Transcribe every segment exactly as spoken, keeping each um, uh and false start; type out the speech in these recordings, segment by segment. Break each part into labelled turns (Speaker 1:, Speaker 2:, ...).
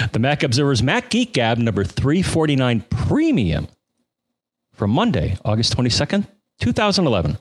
Speaker 1: The Mac Observer's Mac Geek Gab number three forty-nine Premium from Monday, August twenty-second, twenty eleven.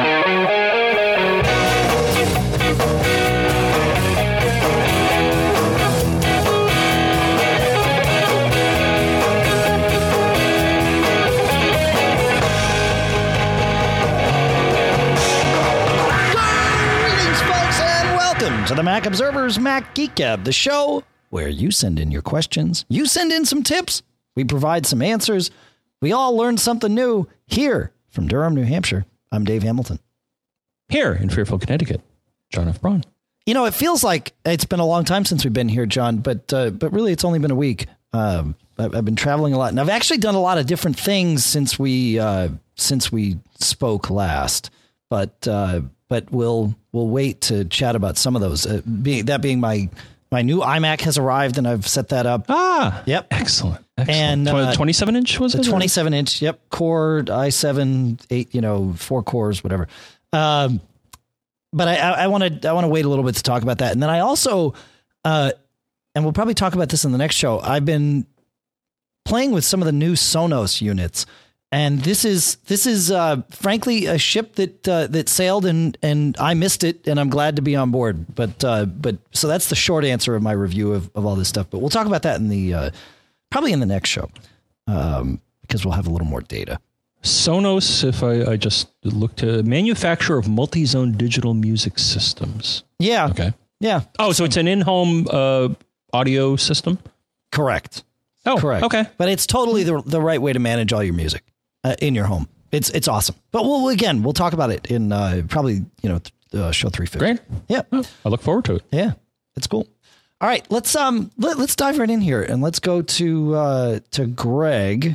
Speaker 2: To the Mac Observer's Mac Geek Gab, the show where you send in your questions, you send in some tips, we provide some answers, we all learn something new here from Durham, New Hampshire. I'm Dave Hamilton.
Speaker 1: Here in Fairfield, Connecticut, John F. Braun.
Speaker 2: You know, it feels like it's been a long time since we've been here, John, but uh, but really it's only been a week. Um, I've, I've been traveling a lot, and I've actually done a lot of different things since we uh, since we spoke last. But uh, but we'll we'll wait to chat about some of those. Uh, being, that being my my new iMac has arrived, and I've set that up.
Speaker 1: Ah,
Speaker 2: yep,
Speaker 1: excellent. excellent.
Speaker 2: And uh,
Speaker 1: twenty-seven inch was
Speaker 2: the
Speaker 1: it?
Speaker 2: The twenty-seven inch, yep, Core i seven, eight, you know, four cores, whatever. Um, but I want to I want to wait a little bit to talk about that, and then I also, uh, and we'll probably talk about this in the next show. I've been playing with some of the new Sonos units. And this is this is uh, frankly a ship that uh, that sailed and and I missed it, and I'm glad to be on board. But uh, but so that's the short answer of my review of, of all this stuff. But we'll talk about that in the uh, probably in the next show um, because we'll have a little more data.
Speaker 1: Sonos, if I, I just looked at manufacturer of multi-zone digital music systems.
Speaker 2: Yeah.
Speaker 1: Okay.
Speaker 2: Yeah.
Speaker 1: Oh, so it's an in-home uh, audio system?
Speaker 2: Correct.
Speaker 1: Oh,
Speaker 2: correct.
Speaker 1: Okay.
Speaker 2: But it's totally the the right way to manage all your music. Uh, in your home. It's it's awesome. But we'll again, we'll talk about it in uh, probably, you know, uh, show three fifty.
Speaker 1: Great.
Speaker 2: Yeah.
Speaker 1: Oh, I look forward to it.
Speaker 2: Yeah. It's cool. All right. Let's um let, let's dive right in here and let's go to uh, to Greg.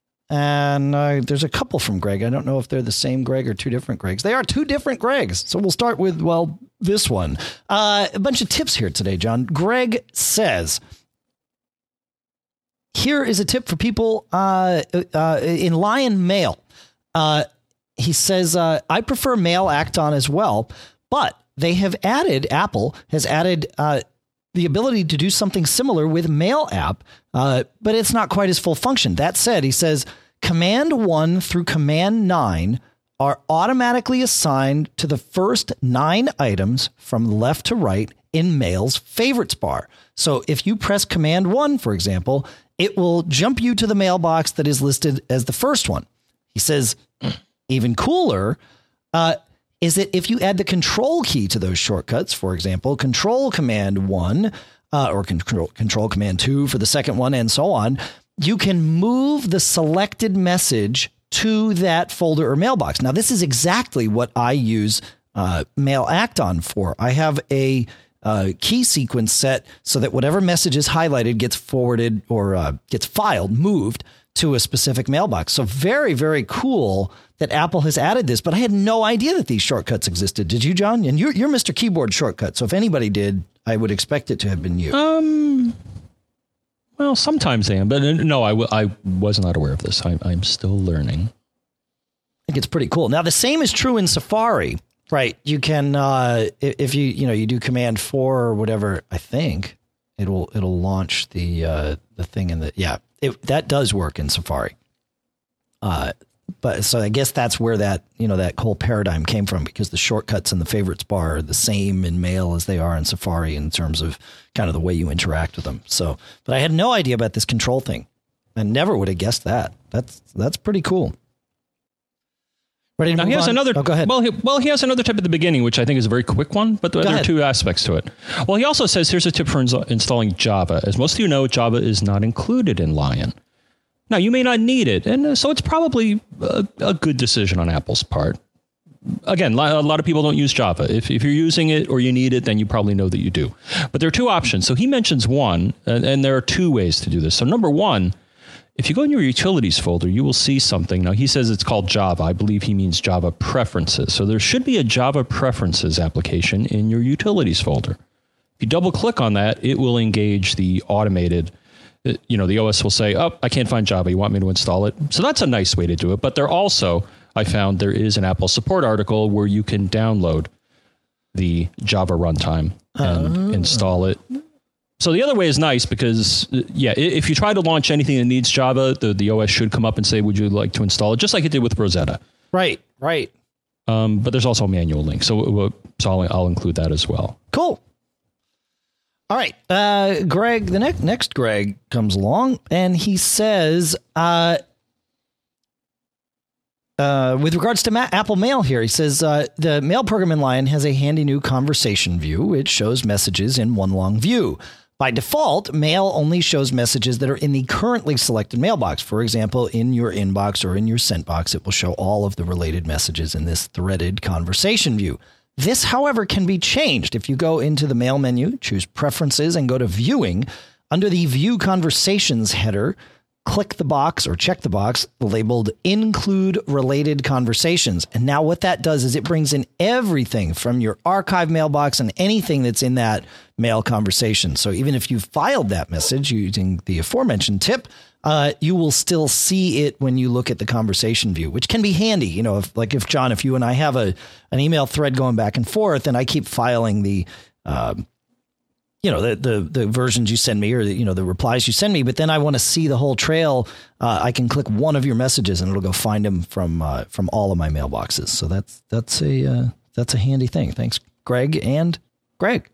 Speaker 2: And uh, there's a couple from Greg. I don't know if they're the same Greg or two different Gregs. They are two different Gregs. So we'll start with, well, this one. Uh, a bunch of tips here today, John. Greg says, here is a tip for people uh, uh, in Lion Mail. Uh, he says, uh, I prefer Mail Acton as well, but they have added, Apple has added uh, the ability to do something similar with Mail app, uh, but it's not quite as full function. That said, he says, Command one through Command nine are automatically assigned to the first nine items from left to right in Mail's favorites bar. So if you press Command one, for example, it will jump you to the mailbox that is listed as the first one. He says, even cooler uh, is that if you add the control key to those shortcuts, for example, control command one uh, or control, control command two for the second one and so on, you can move the selected message to that folder or mailbox. Now, this is exactly what I use uh, Mail Acton for. I have a Uh, key sequence set so that whatever message is highlighted gets forwarded or uh, gets filed, moved to a specific mailbox. So very, very cool that Apple has added this, but I had no idea that these shortcuts existed. Did you, John? And you're, you're Mister Keyboard Shortcut. So if anybody did, I would expect it to have been you.
Speaker 1: Um, well, sometimes I am, but no, I, w- I was not aware of this. I, I'm still learning.
Speaker 2: I think it's pretty cool. Now, the same is true in Safari. Right. You can uh, if you, you know, you do command four or whatever, I think it'll it'll launch the uh, the thing in the. Yeah, it, that does work in Safari. Uh, but so I guess that's where that, you know, that whole paradigm came from, because the shortcuts in the favorites bar are the same in Mail as they are in Safari in terms of kind of the way you interact with them. So but I had no idea about this control thing. I never would have guessed that. That's that's pretty cool. Ready to
Speaker 1: now
Speaker 2: move
Speaker 1: he has
Speaker 2: on?
Speaker 1: another.
Speaker 2: Oh, go ahead.
Speaker 1: Well, he, well, he has another tip at the beginning, which I think is a very quick one, but there
Speaker 2: Go
Speaker 1: are
Speaker 2: ahead.
Speaker 1: two aspects to it. Well, he also says here's a tip for ins- installing Java. As most of you know, Java is not included in Lion. Now, you may not need it, and uh, so it's probably a, a good decision on Apple's part. Again, a lot of people don't use Java. If, if you're using it or you need it, then you probably know that you do. But there are two options. So he mentions one, and, and there are two ways to do this. So number one, if you go in your utilities folder, you will see something. Now, he says it's called Java. I believe he means Java preferences. So there should be a Java preferences application in your utilities folder. If you double click on that, it will engage the automated, you know, the O S will say, oh, I can't find Java. You want me to install it? So that's a nice way to do it. But there also, I found there is an Apple support article where you can download the Java runtime and
Speaker 2: uh,
Speaker 1: install it So the other way is nice because, uh, yeah, if you try to launch anything that needs Java, the, the O S should come up and say, would you like to install it? Just like it did with Rosetta.
Speaker 2: Right, right.
Speaker 1: Um, but there's also a manual link. So, so I'll, I'll include that as well.
Speaker 2: Cool. All right. Uh, Greg, the next, next Greg comes along and he says, uh, uh, with regards to Ma- Apple Mail here, he says, uh, the mail program in Lion has a handy new conversation view, which shows messages in one long view. By default, Mail only shows messages that are in the currently selected mailbox. For example, in your inbox or in your sent box, it will show all of the related messages in this threaded conversation view. This, however, can be changed. If you go into the Mail menu, choose Preferences, and go to Viewing, under the View Conversations header, click the box or check the box labeled Include Related Conversations. And now what that does is it brings in everything from your archive mailbox and anything that's in that mail conversation. So even if you filed that message using the aforementioned tip, uh, you will still see it when you look at the conversation view, which can be handy. You know, if like if John, if you and I have a an email thread going back and forth and I keep filing the uh, you know, the, the, the versions you send me or, the, you know, the replies you send me, but then I want to see the whole trail. Uh, I can click one of your messages and it'll go find them from, uh, from all of my mailboxes. So that's, that's a, uh, that's a handy thing. Thanks, Greg and Greg.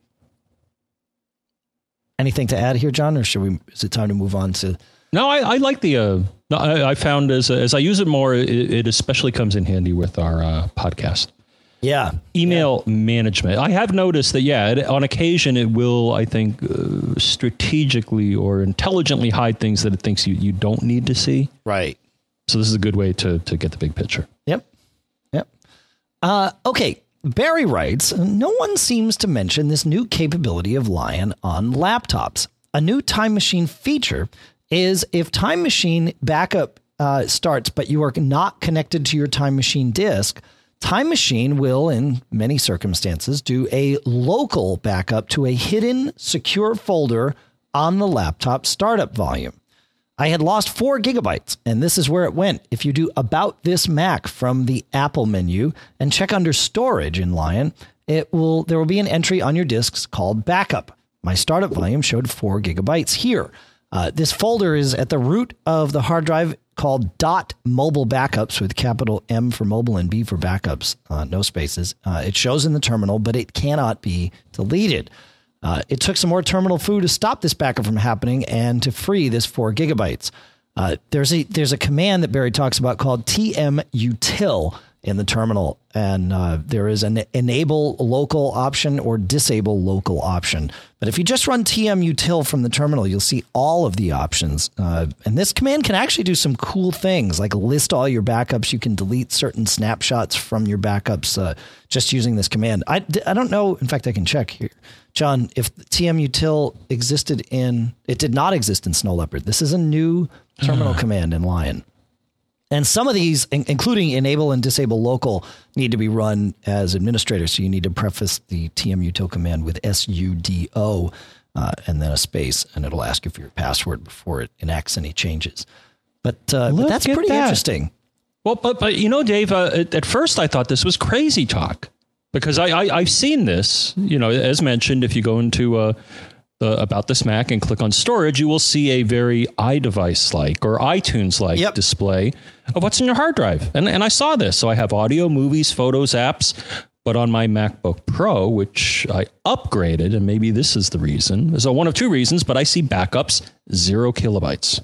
Speaker 2: Anything to add here, John, or should we, is it time to move on to?
Speaker 1: No, I, I like the, uh, I, I found as, as I use it more, it, it especially comes in handy with our uh, podcast.
Speaker 2: Yeah.
Speaker 1: Email yeah. management. I have noticed that, yeah, it, on occasion it will, I think, uh, strategically or intelligently hide things that it thinks you, you don't need to see.
Speaker 2: Right.
Speaker 1: So this is a good way to, to get the big picture.
Speaker 2: Yep. Yep. Uh, okay. Barry writes, no one seems to mention this new capability of Lion on laptops. A new Time Machine feature is if Time Machine backup uh, starts, but you are not connected to your Time Machine disk, Time Machine will, in many circumstances, do a local backup to a hidden secure folder on the laptop startup volume. I had lost four gigabytes, and this is where it went. If you do About This Mac from the Apple menu and check under Storage in Lion, it will there will be an entry on your disks called Backup. My startup volume showed four gigabytes here. Uh, this folder is at the root of the hard drive called dot mobile backups with capital M for mobile and B for backups, uh, no spaces. Uh, it shows in the terminal, but it cannot be deleted. Uh, it took some more terminal foo to stop this backup from happening and to free this four gigabytes. Uh, there's a there's a command that Barry talks about called tmutil in the terminal, and uh, there is an enable local option or disable local option. But if you just run tmutil from the terminal, you'll see all of the options. Uh, and this command can actually do some cool things, like list all your backups. You can delete certain snapshots from your backups uh, just using this command. I, I don't know. In fact, I can check here. John, if tmutil existed in, it did not exist in Snow Leopard. This is a new terminal command in Lion. And some of these, including enable and disable local, need to be run as administrators. So you need to preface the tmutil command with sudo uh, and then a space, and it'll ask you for your password before it enacts any changes. But, uh, but that's pretty that. interesting.
Speaker 1: Well, but, but you know, Dave, uh, at, at first I thought this was crazy talk because I, I, I've seen this, you know, as mentioned, if you go into uh, the About This Mac and click on Storage, you will see a very iDevice-like or iTunes-like yep. display of what's in your hard drive. And, and I saw this. So I have audio, movies, photos, apps. But on my MacBook Pro, which I upgraded, and maybe this is the reason. So one of two reasons, but I see backups, zero kilobytes.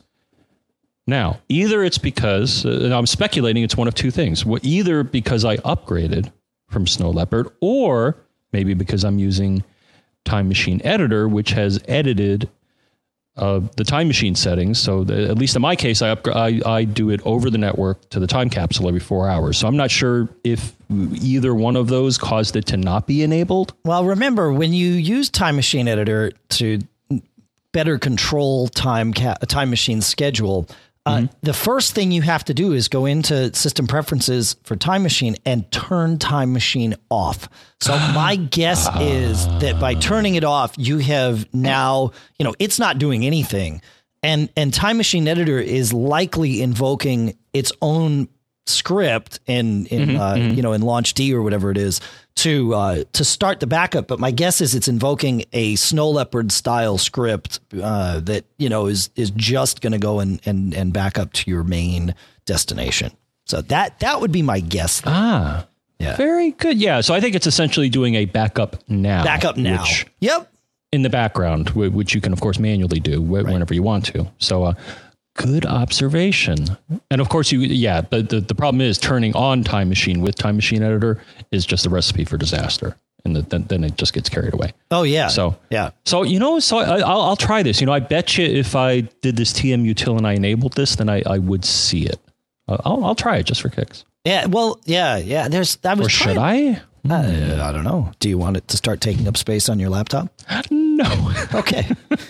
Speaker 1: Now, either it's because, uh, and I'm speculating it's one of two things. Either because I upgraded from Snow Leopard, or maybe because I'm using Time Machine Editor, which has edited uh, the Time Machine settings. So the, at least in my case, I, up, I I do it over the network to the time capsule every four hours. So I'm not sure if either one of those caused it to not be enabled.
Speaker 2: Well, remember, when you use Time Machine Editor to better control time ca- Time Machine schedule, Uh, mm-hmm. the first thing you have to do is go into system preferences for Time Machine and turn Time Machine off. So my guess is that by turning it off, you have now, you know, it's not doing anything. And, and Time Machine Editor is likely invoking its own script in in mm-hmm, uh, mm-hmm. you know in Launch D or whatever it is to uh, to start the backup. But my guess is it's invoking a Snow Leopard style script uh, that you know is is just going to go and, and and back up to your main destination. So that that would be my guess. There.
Speaker 1: Ah, yeah, very good. Yeah, so I think it's essentially doing a backup now.
Speaker 2: Backup now.
Speaker 1: Which,
Speaker 2: yep.
Speaker 1: In the background, which you can of course manually do whenever right. you want to. So. Uh, Good observation. And of course, you, yeah, but the, the problem is turning on Time Machine with Time Machine Editor is just a recipe for disaster. And the, then, then it just gets carried away.
Speaker 2: Oh, yeah.
Speaker 1: So,
Speaker 2: yeah.
Speaker 1: So, you know, so I, I'll, I'll try this. You know, I bet you if I did this T M util and I enabled this, then I, I would see it. Uh, I'll, I'll try it just for kicks.
Speaker 2: Yeah. Well, yeah, yeah. There's, I was
Speaker 1: or should I?
Speaker 2: Uh, I don't know. Do you want it to start taking up space on your laptop?
Speaker 1: No.
Speaker 2: Okay.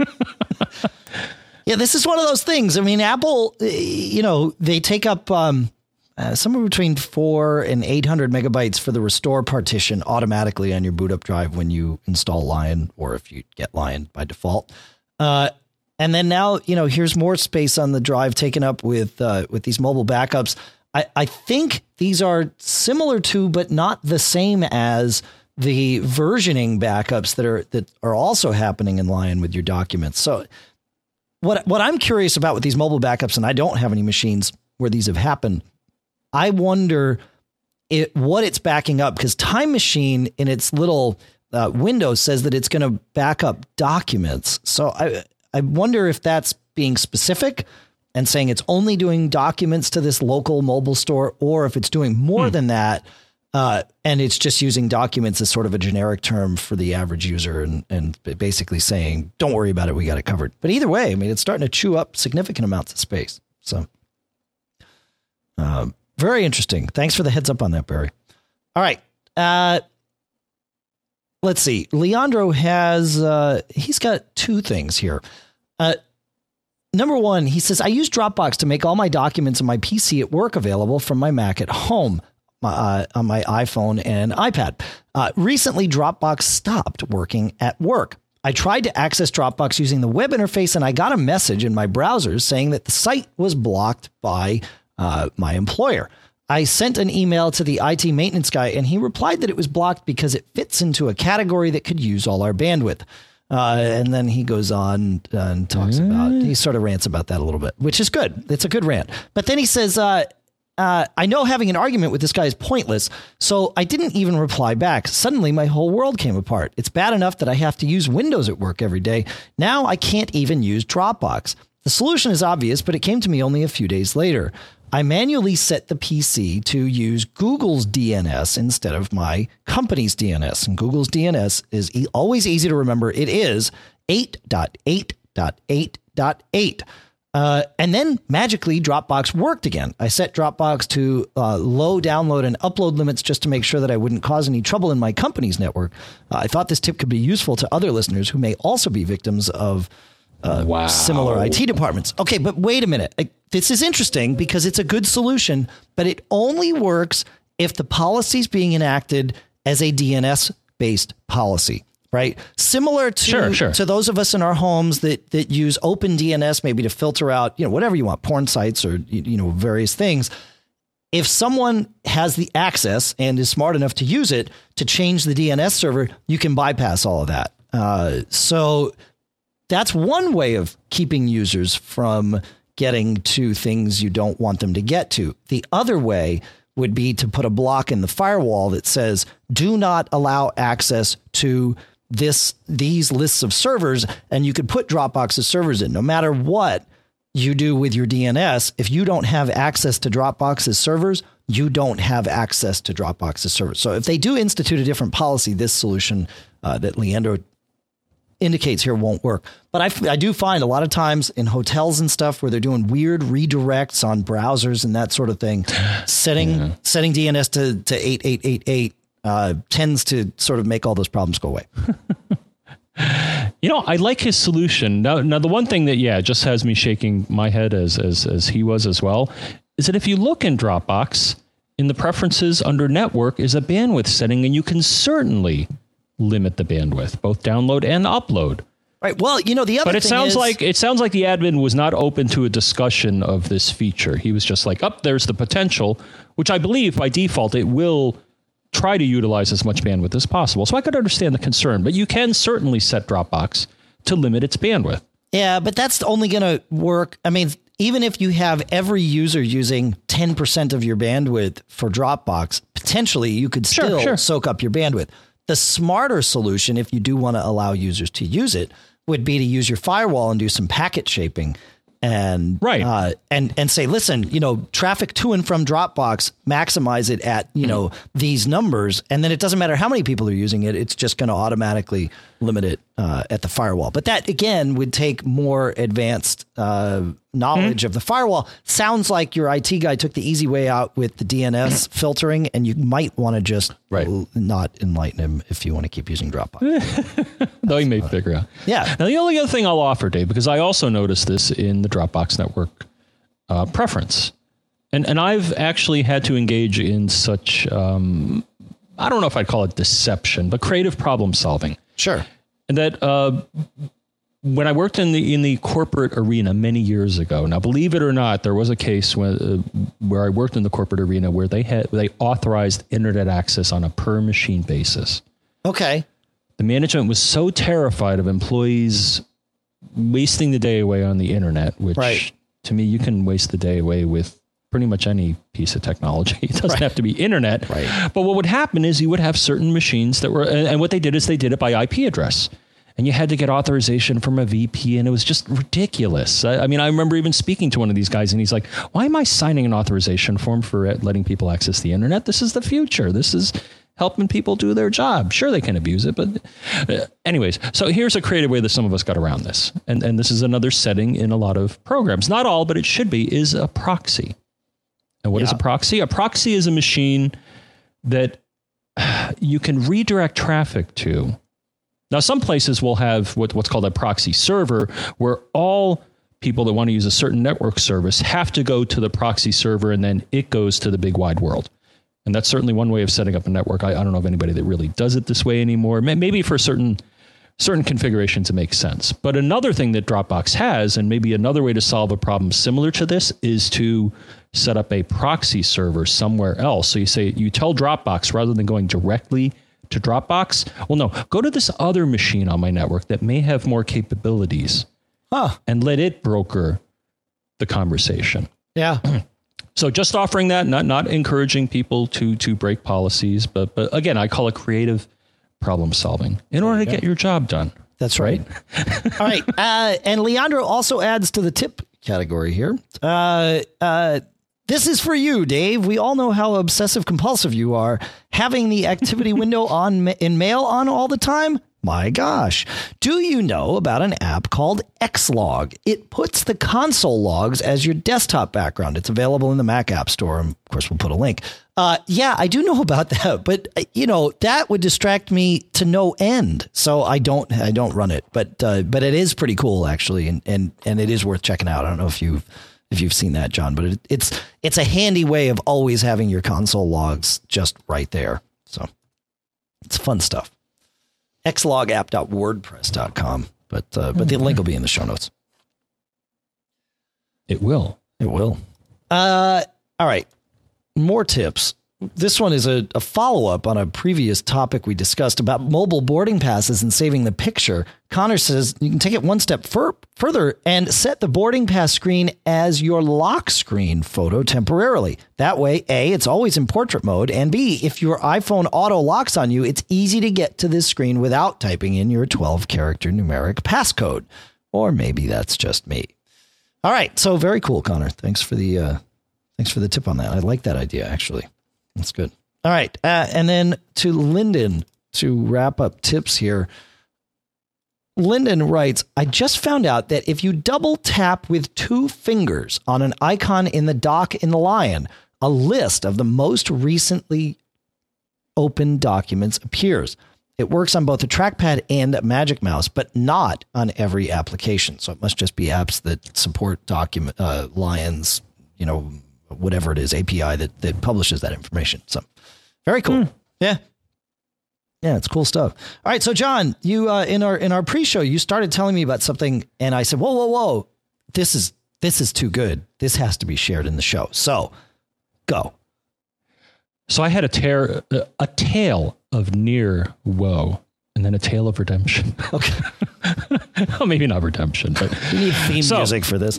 Speaker 2: Yeah, this is one of those things. I mean, Apple, you know, they take up um, uh, somewhere between four and eight hundred megabytes for the restore partition automatically on your boot up drive when you install Lion, or if you get Lion by default. Uh, and then now, you know, here's more space on the drive taken up with uh, with these mobile backups. I, I think these are similar to, but not the same as the versioning backups that are that are also happening in Lion with your documents. So. What what I'm curious about with these mobile backups, and I don't have any machines where these have happened, I wonder it, what it's backing up, because Time Machine in its little uh, window says that it's going to back up documents. So I I wonder if that's being specific and saying it's only doing documents to this local mobile store, or if it's doing more hmm. than that. Uh, and it's just using documents as sort of a generic term for the average user and, and basically saying, don't worry about it. We got it covered. But either way, I mean, it's starting to chew up significant amounts of space. So uh, very interesting. Thanks for the heads up on that, Barry. All right. Uh, let's see. Leandro has uh, he's got two things here. Uh, number one, he says, I use Dropbox to make all my documents on my P C at work available from my Mac at home. Uh, on my iPhone and iPad. Uh, recently, Dropbox stopped working at work. I tried to access Dropbox using the web interface, and I got a message in my browser saying that the site was blocked by uh, my employer. I sent an email to the I T maintenance guy, and he replied that it was blocked because it fits into a category that could use all our bandwidth. Uh, and then he goes on and talks mm. about, he sort of rants about that a little bit, which is good. It's a good rant. But then he says, uh, Uh, I know having an argument with this guy is pointless, so I didn't even reply back. Suddenly, my whole world came apart. It's bad enough that I have to use Windows at work every day. Now I can't even use Dropbox. The solution is obvious, but it came to me only a few days later. I manually set the P C to use Google's D N S instead of my company's D N S. And Google's D N S is e- always easy to remember. It is eight dot eight dot eight dot eight. Uh, and then magically Dropbox worked again. I set Dropbox to uh, low download and upload limits just to make sure that I wouldn't cause any trouble in my company's network. Uh, I thought this tip could be useful to other listeners who may also be victims of uh, wow. similar I T departments. Okay, but wait a minute. I, this is interesting because it's a good solution, but it only works if the policy is being enacted as a D N S-based policy. Right. Similar to,
Speaker 1: sure, sure.
Speaker 2: to those of us in our homes that, that use OpenDNS, maybe to filter out, you know, whatever you want, porn sites or, you know, various things. If someone has the access and is smart enough to use it to change the D N S server, you can bypass all of that. Uh, so that's one way of keeping users from getting to things you don't want them to get to. The other way would be to put a block in the firewall that says, do not allow access to this these lists of servers, and you could put Dropbox's servers in. No matter what you do with your D N S, if you don't have access to Dropbox's servers, you don't have access to Dropbox's servers. So if they do institute a different policy, this solution uh, that Leandro indicates here won't work. But I, I do find a lot of times in hotels and stuff where they're doing weird redirects on browsers and that sort of thing, setting yeah. setting D N S to, to eight eight eight eight uh, tends to sort of make all those problems go away.
Speaker 1: You know, I like his solution. Now, now the one thing that, yeah, just has me shaking my head as, as, as he was as well, is that if you look in Dropbox, in the preferences under network is a bandwidth setting, and you can certainly limit the bandwidth, both download and upload.
Speaker 2: Right. Well, you know, the other
Speaker 1: But it
Speaker 2: thing
Speaker 1: sounds
Speaker 2: is,
Speaker 1: like it sounds like the admin was not open to a discussion of this feature. He was just like, "Up, oh, there's the potential," which I believe by default it will try to utilize as much bandwidth as possible. So I could understand the concern, but you can certainly set Dropbox to limit its bandwidth.
Speaker 2: Yeah, but that's only going to work. I mean, even if you have every user using ten percent of your bandwidth for Dropbox, potentially you could still
Speaker 1: sure, sure.
Speaker 2: soak up your bandwidth. The smarter solution, if you do want to allow users to use it, would be to use your firewall and do some packet shaping and
Speaker 1: right.
Speaker 2: uh, and and say, listen, you know, traffic to and from Dropbox, maximize it at, you mm. know, these numbers. And then it doesn't matter how many people are using it. It's just going to automatically limit it uh, at the firewall. But that, again, would take more advanced uh, knowledge mm. of the firewall. Sounds like your I T guy took the easy way out with the D N S filtering, and you might want to just
Speaker 1: right.
Speaker 2: l- not enlighten him if you want to keep using Dropbox.
Speaker 1: Though he may uh, figure out.
Speaker 2: Yeah.
Speaker 1: Now, the only other thing I'll offer, Dave, because I also noticed this in the Dropbox network uh, preference, and and I've actually had to engage in such, um, I don't know if I'd call it deception, but creative problem solving.
Speaker 2: Sure.
Speaker 1: And that uh, when I worked in the in the corporate arena many years ago, now believe it or not, there was a case where, uh, where I worked in the corporate arena where they had they authorized internet access on a per machine basis.
Speaker 2: Okay.
Speaker 1: The management was so terrified of employees wasting the day away on the internet, which
Speaker 2: right.
Speaker 1: to me, you can waste the day away with pretty much any piece of technology. It doesn't right. have to be internet.
Speaker 2: Right.
Speaker 1: But what would happen is you would have certain machines that were, and, and what they did is they did it by I P address. And you had to get authorization from a V P, and it was just ridiculous. I, I mean, I remember even speaking to one of these guys, and he's like, why am I signing an authorization form for letting people access the internet? This is the future. This is helping people do their job. Sure, they can abuse it, but uh, anyways, so here's a creative way that some of us got around this. And, and this is another setting in a lot of programs. Not all, but it should be, is a proxy. And what yeah. is a proxy? A proxy is a machine that you can redirect traffic to. Now, some places will have what, what's called a proxy server, where all people that want to use a certain network service have to go to the proxy server, and then it goes to the big wide world. And that's certainly one way of setting up a network. I, I don't know of anybody that really does it this way anymore. Maybe for certain certain configurations it makes sense. But another thing that Dropbox has, and maybe another way to solve a problem similar to this, is to set up a proxy server somewhere else. So you say, you tell Dropbox, rather than going directly to Dropbox, well, no, go to this other machine on my network that may have more capabilities,
Speaker 2: huh.
Speaker 1: and let it broker the conversation.
Speaker 2: Yeah.
Speaker 1: So just offering that, not not encouraging people to to break policies, but but again, I call it creative problem solving in order to go. get your job done.
Speaker 2: That's right. All right. Uh, and Leandro also adds to the tip category here. Uh, uh, this is for you, Dave. We all know how obsessive compulsive you are. Having the activity window on in Mail on all the time. My gosh. Do you know about an app called Xlog? It puts the console logs as your desktop background. It's available in the Mac App Store. And of course, we'll put a link. Uh, yeah, I do know about that, but uh, you know, that would distract me to no end. So I don't, I don't run it, but, uh, but it is pretty cool actually. And, and, and it is worth checking out. I don't know if you've, if you've seen that, John, but it, it's, it's a handy way of always having your console logs just right there. So it's fun stuff. xlog app dot wordpress dot com, but, uh, but the link will be in the show notes.
Speaker 1: It will.
Speaker 2: It will. Uh, all right. More tips. This one is a, a follow-up on a previous topic we discussed about mobile boarding passes and saving the picture. Connor says you can take it one step fur- further and set the boarding pass screen as your lock screen photo temporarily. That way, A, it's always in portrait mode, and B, if your iPhone auto locks on you, it's easy to get to this screen without typing in your twelve-character numeric passcode. Or maybe that's just me. All right, so very cool, Connor. Thanks for the uh, thanks for the tip on that. I like that idea, actually. That's good. All right. Uh, and then to Lyndon to wrap up tips here. Lyndon writes, I just found out that if you double tap with two fingers on an icon in the dock in the Lion, a list of the most recently opened documents appears. It works on both the trackpad and Magic Mouse, but not on every application. So it must just be apps that support document uh, Lion's, you know, whatever it is, A P I that, that publishes that information. So very cool. Mm. Yeah. Yeah, it's cool stuff. All right, so John, you uh, in our in our pre-show, you started telling me about something, and I said, "Whoa, whoa, whoa! This is this is too good. This has to be shared in the show." So, go.
Speaker 1: So I had a tear, a tale of near woe, and then a tale of redemption.
Speaker 2: Okay.
Speaker 1: Well, maybe not redemption, but
Speaker 2: you need theme
Speaker 1: so,
Speaker 2: music for this.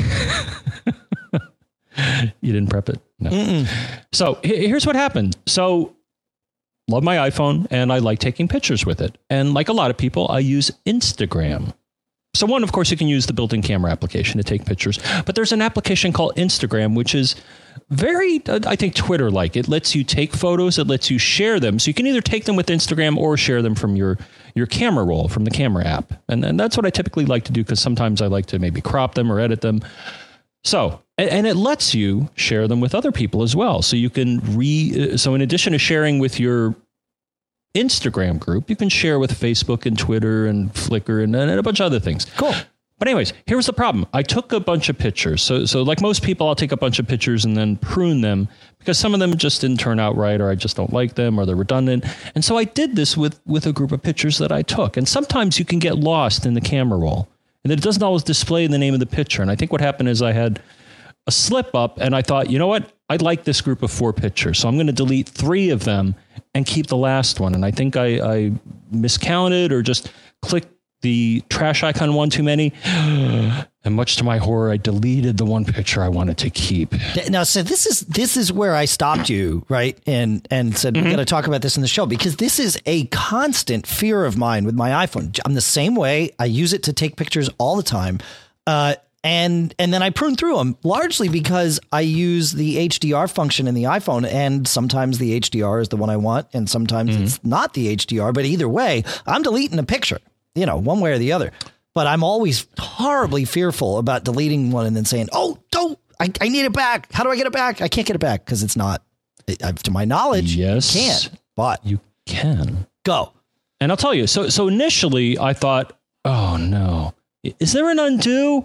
Speaker 1: You didn't prep it? No. Mm-mm. So here's what happened. So love my iPhone and I like taking pictures with it. And like a lot of people, I use Instagram. So one, of course, you can use the built-in camera application to take pictures, but there's an application called Instagram, which is very, I think, Twitter-like. It lets you take photos. It lets you share them. So you can either take them with Instagram or share them from your, your camera roll, from the camera app. And, and that's what I typically like to do, because sometimes I like to maybe crop them or edit them. So, and, and it lets you share them with other people as well. So you can re, so in addition to sharing with your Instagram group, you can share with Facebook and Twitter and Flickr and, and a bunch of other things.
Speaker 2: Cool.
Speaker 1: But anyways, here's the problem. I took a bunch of pictures. So, so like most people, I'll take a bunch of pictures and then prune them because some of them just didn't turn out right, or I just don't like them, or they're redundant. And so I did this with, with a group of pictures that I took. And sometimes you can get lost in the camera roll, and it doesn't always display the name of the picture. And I think what happened is I had a slip up, and I thought, you know what? I like this group of four pictures, so I'm going to delete three of them and keep the last one. And I think I, I miscounted or just clicked the trash icon one too many. And much to my horror, I deleted the one picture I wanted to keep.
Speaker 2: Now, so this is this is where I stopped you, right? And and said, mm-hmm. we got to talk about this in the show, because this is a constant fear of mine with my iPhone. I'm the same way. I use it to take pictures all the time. Uh, and and then I prune through them, largely because I use the H D R function in the iPhone. And sometimes the H D R is the one I want, and sometimes mm-hmm. it's not the H D R. But either way, I'm deleting a picture, you know, one way or the other. But I'm always horribly fearful about deleting one and then saying, oh, don't, I, I need it back. How do I get it back? I can't get it back because it's not, it, to my knowledge,
Speaker 1: yes,
Speaker 2: you can't. But
Speaker 1: you can.
Speaker 2: Go.
Speaker 1: And I'll tell you, so so initially I thought, oh, no, is there an undo?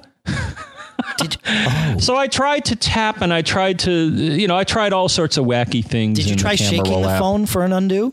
Speaker 2: Did you, oh.
Speaker 1: So I tried to tap and I tried to, you know, I tried all sorts of wacky things.
Speaker 2: Did you try shaking the phone for an undo?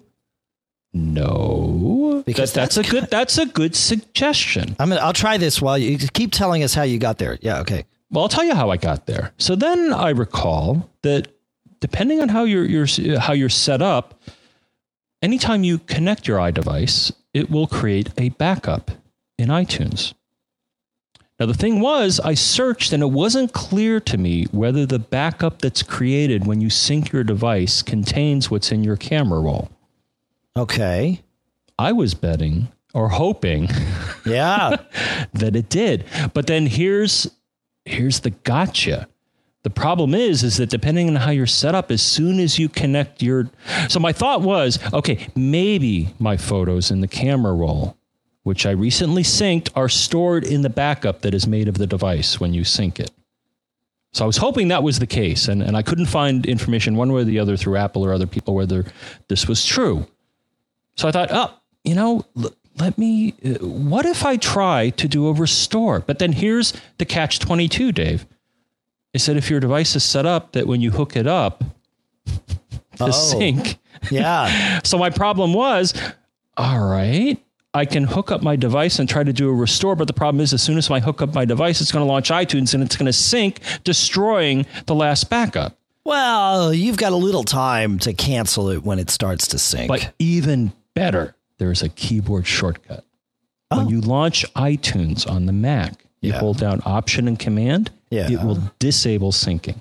Speaker 1: No,
Speaker 2: because
Speaker 1: that, that's, that's a good that's a good suggestion.
Speaker 2: I'm gonna I'll try this while you keep telling us how you got there. Yeah, okay.
Speaker 1: Well, I'll tell you how I got there. So then I recall that depending on how you're, you're how you're set up, anytime you connect your iDevice, it will create a backup in iTunes. Now, the thing was, I searched and it wasn't clear to me whether the backup that's created when you sync your device contains what's in your camera roll.
Speaker 2: Okay.
Speaker 1: I was betting or hoping
Speaker 2: yeah,
Speaker 1: that it did. But then here's here's the gotcha. The problem is, is that depending on how you're set up, as soon as you connect your... So my thought was, okay, maybe my photos in the camera roll, which I recently synced, are stored in the backup that is made of the device when you sync it. So I was hoping that was the case, and, and I couldn't find information one way or the other through Apple or other people whether this was true. So I thought, oh, you know, l- let me, uh, what if I try to do a restore? But then here's the catch twenty-two, Dave. It said if your device is set up that when you hook it up to
Speaker 2: oh,
Speaker 1: sync.
Speaker 2: Yeah.
Speaker 1: So my problem was, all right, I can hook up my device and try to do a restore. But the problem is, as soon as I hook up my device, it's going to launch iTunes and it's going to sync, destroying the last backup.
Speaker 2: Well, you've got a little time to cancel it when it starts to sync.
Speaker 1: But even better, there's a keyboard shortcut. Oh. When you launch iTunes on the Mac, you yeah. hold down Option and Command, yeah. it will disable syncing.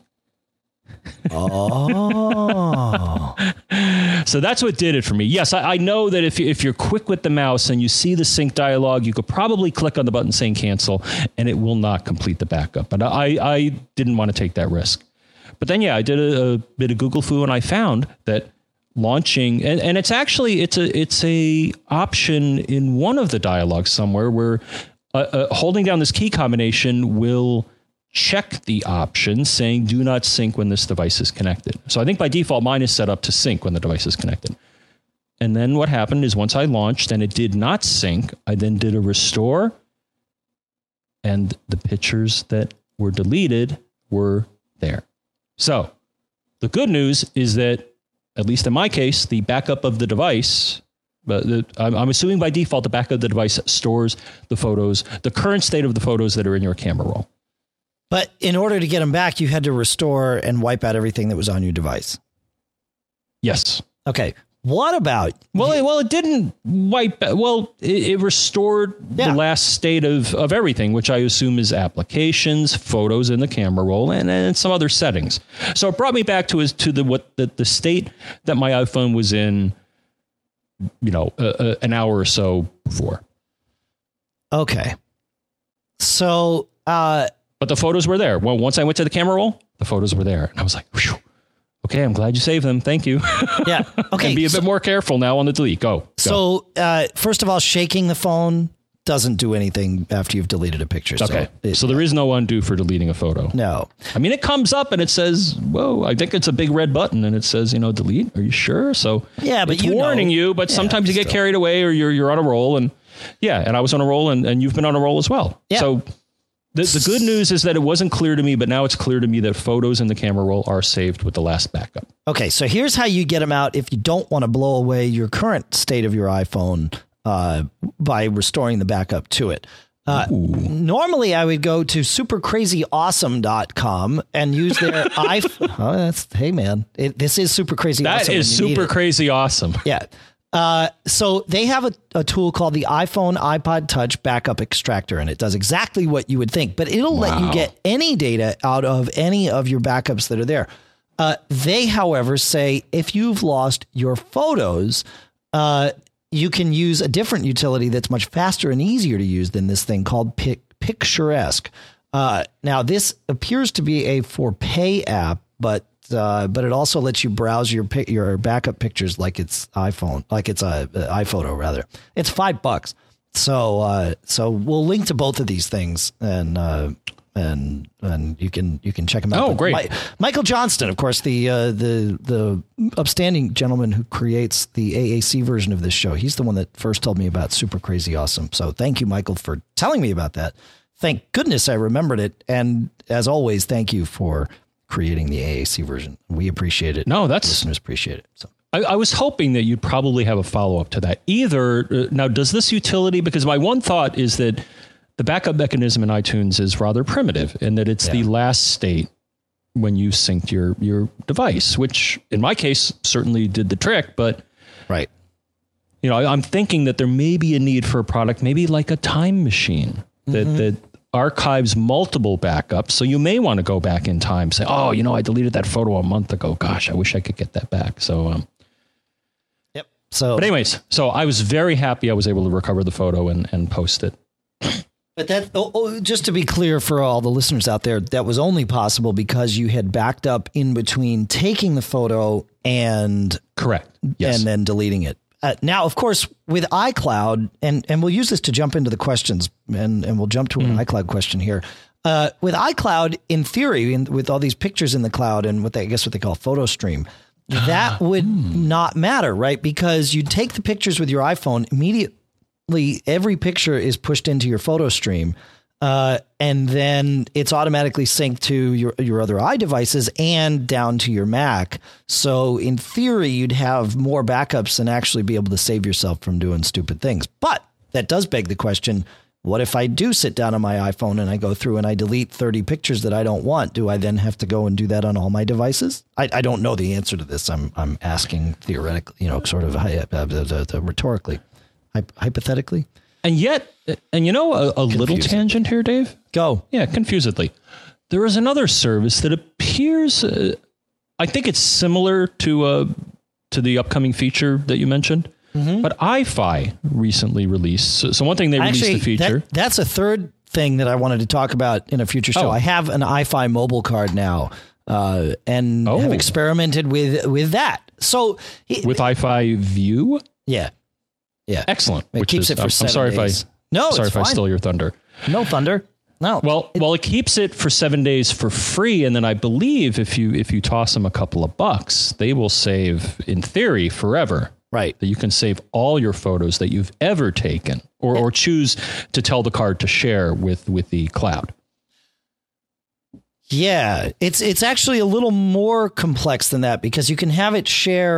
Speaker 2: Oh.
Speaker 1: So that's what did it for me. Yes, I, I know that if, you, if you're quick with the mouse and you see the sync dialog, you could probably click on the button saying cancel, and it will not complete the backup. But I, I didn't want to take that risk. But then, yeah, I did a, a bit of Google foo, and I found that launching, and, and it's actually, it's a it's a option in one of the dialogues somewhere where uh, uh, holding down this key combination will check the option saying do not sync when this device is connected. So I think by default, mine is set up to sync when the device is connected. And then what happened is once I launched and it did not sync, I then did a restore, and the pictures that were deleted were there. So the good news is that, at least in my case, the backup of the device But the, I'm, I'm assuming by default, the back of the device stores the photos, the current state of the photos that are in your camera roll.
Speaker 2: But in order to get them back, you had to restore and wipe out everything that was on your device.
Speaker 1: Yes.
Speaker 2: Okay. What about?
Speaker 1: Well, it, well, it didn't wipe. Well, it, it restored yeah. the last state of, of everything, which I assume is applications, photos in the camera roll, and, and some other settings. So it brought me back to his, to the what the, the state that my iPhone was in, you know, uh, uh, an hour or so before.
Speaker 2: Okay. So, uh,
Speaker 1: but the photos were there. Well, once I went to the camera roll, the photos were there, and I was like, whew. Okay, I'm glad you saved them. Thank you.
Speaker 2: Yeah. Okay.
Speaker 1: And be a
Speaker 2: so,
Speaker 1: bit more careful now on the delete. Go. go.
Speaker 2: So, uh, first of all, shaking the phone doesn't do anything after you've deleted a picture.
Speaker 1: Okay. So, it, so there is no undo for deleting a photo.
Speaker 2: No.
Speaker 1: I mean, it comes up and it says, whoa, I think it's a big red button and it says, you know, delete. Are you sure? So
Speaker 2: yeah, but
Speaker 1: it's
Speaker 2: you
Speaker 1: warning
Speaker 2: know.
Speaker 1: you, but
Speaker 2: yeah,
Speaker 1: sometimes you get
Speaker 2: still.
Speaker 1: carried away or you're, you're on a roll. And yeah, and I was on a roll and, and you've been on a roll as well.
Speaker 2: Yeah.
Speaker 1: So the, the good news is that it wasn't clear to me, but now it's clear to me that photos in the camera roll are saved with the last backup.
Speaker 2: Okay, so here's how you get them out if you don't want to blow away your current state of your iPhone uh, by restoring the backup to it. Uh, normally, I would go to super crazy awesome dot com and use their iPhone. Oh, that's hey, man, it, this is super crazy.
Speaker 1: That
Speaker 2: awesome
Speaker 1: is super crazy awesome.
Speaker 2: Yeah. Uh, so they have a, a tool called the iPhone iPod Touch Backup Extractor, and it does exactly what you would think, but it'll wow. let you get any data out of any of your backups that are there. Uh, they, however, say if you've lost your photos, uh, you can use a different utility that's much faster and easier to use than this thing called Pic- Picturesque. Uh, now, this appears to be a for pay app, but Uh, but it also lets you browse your pic- your backup pictures like it's iPhone, like it's a, a iPhoto rather. It's five bucks. So uh, so we'll link to both of these things, and uh, and and you can you can check them out.
Speaker 1: Oh,
Speaker 2: but
Speaker 1: great!
Speaker 2: My, Michael Johnston, of course, the uh, the the upstanding gentleman who creates the A A C version of this show. He's the one that first told me about Super Crazy Awesome. So thank you, Michael, for telling me about that. Thank goodness I remembered it. And as always, thank you for creating the A A C version. We appreciate it.
Speaker 1: No, that's
Speaker 2: listeners appreciate it. So
Speaker 1: I, I was hoping that you'd probably have a follow up to that. Either uh, now, does this utility? Because my one thought is that the backup mechanism in iTunes is rather primitive, and that it's yeah. the last state when you synced your your device, which in my case certainly did the trick. But
Speaker 2: right,
Speaker 1: you know, I, I'm thinking that there may be a need for a product, maybe like a time machine that mm-hmm. that. archives multiple backups. So you may want to go back in time, say, oh, you know, I deleted that photo a month ago. Gosh, I wish I could get that back. So, um,
Speaker 2: yep. So,
Speaker 1: but anyways, so I was very happy I was able to recover the photo and, and post it.
Speaker 2: But that, oh, oh, just to be clear for all the listeners out there, that was only possible because you had backed up in between taking the photo and
Speaker 1: correct. Yes.
Speaker 2: And then deleting it. Uh, now, of course, with iCloud, and, and we'll use this to jump into the questions, and, and we'll jump to an mm. iCloud question here. Uh, with iCloud, in theory, in, with all these pictures in the cloud and what they, I guess what they call photo stream, that would mm. not matter, right? Because you take the pictures with your iPhone, immediately every picture is pushed into your photo stream. Uh, and then it's automatically synced to your, your other iDevices and down to your Mac. So in theory, you'd have more backups and actually be able to save yourself from doing stupid things. But that does beg the question, what if I do sit down on my iPhone and I go through and I delete thirty pictures that I don't want? Do I then have to go and do that on all my devices? I, I don't know the answer to this. I'm I'm asking theoretically, you know, sort of uh, uh, uh, uh, rhetorically, hypothetically.
Speaker 1: And yet, and you know, a, a little tangent here, Dave.
Speaker 2: Go.
Speaker 1: Yeah, confusedly. There is another service that appears, uh, I think it's similar to uh, to the upcoming feature that you mentioned, mm-hmm. but iFi recently released. So, so one thing they
Speaker 2: Actually,
Speaker 1: released the feature.
Speaker 2: That, that's a third thing that I wanted to talk about in a future show. Oh. I have an iFi mobile card now uh, and oh. have experimented with, with that. So
Speaker 1: with iFi View?
Speaker 2: Yeah. Yeah.
Speaker 1: Excellent.
Speaker 2: It
Speaker 1: which
Speaker 2: keeps
Speaker 1: is,
Speaker 2: it for
Speaker 1: I'm,
Speaker 2: seven
Speaker 1: I'm sorry
Speaker 2: days.
Speaker 1: if I
Speaker 2: no,
Speaker 1: sorry
Speaker 2: it's
Speaker 1: if
Speaker 2: fine.
Speaker 1: I stole your thunder.
Speaker 2: No thunder. No.
Speaker 1: Well, it, well, it keeps it for seven days for free, and then I believe if you if you toss them a couple of bucks, they will save, in theory, forever.
Speaker 2: Right.
Speaker 1: That you can save all your photos that you've ever taken, or, or choose to tell the card to share with with the cloud.
Speaker 2: Yeah, it's it's actually a little more complex than that because you can have it share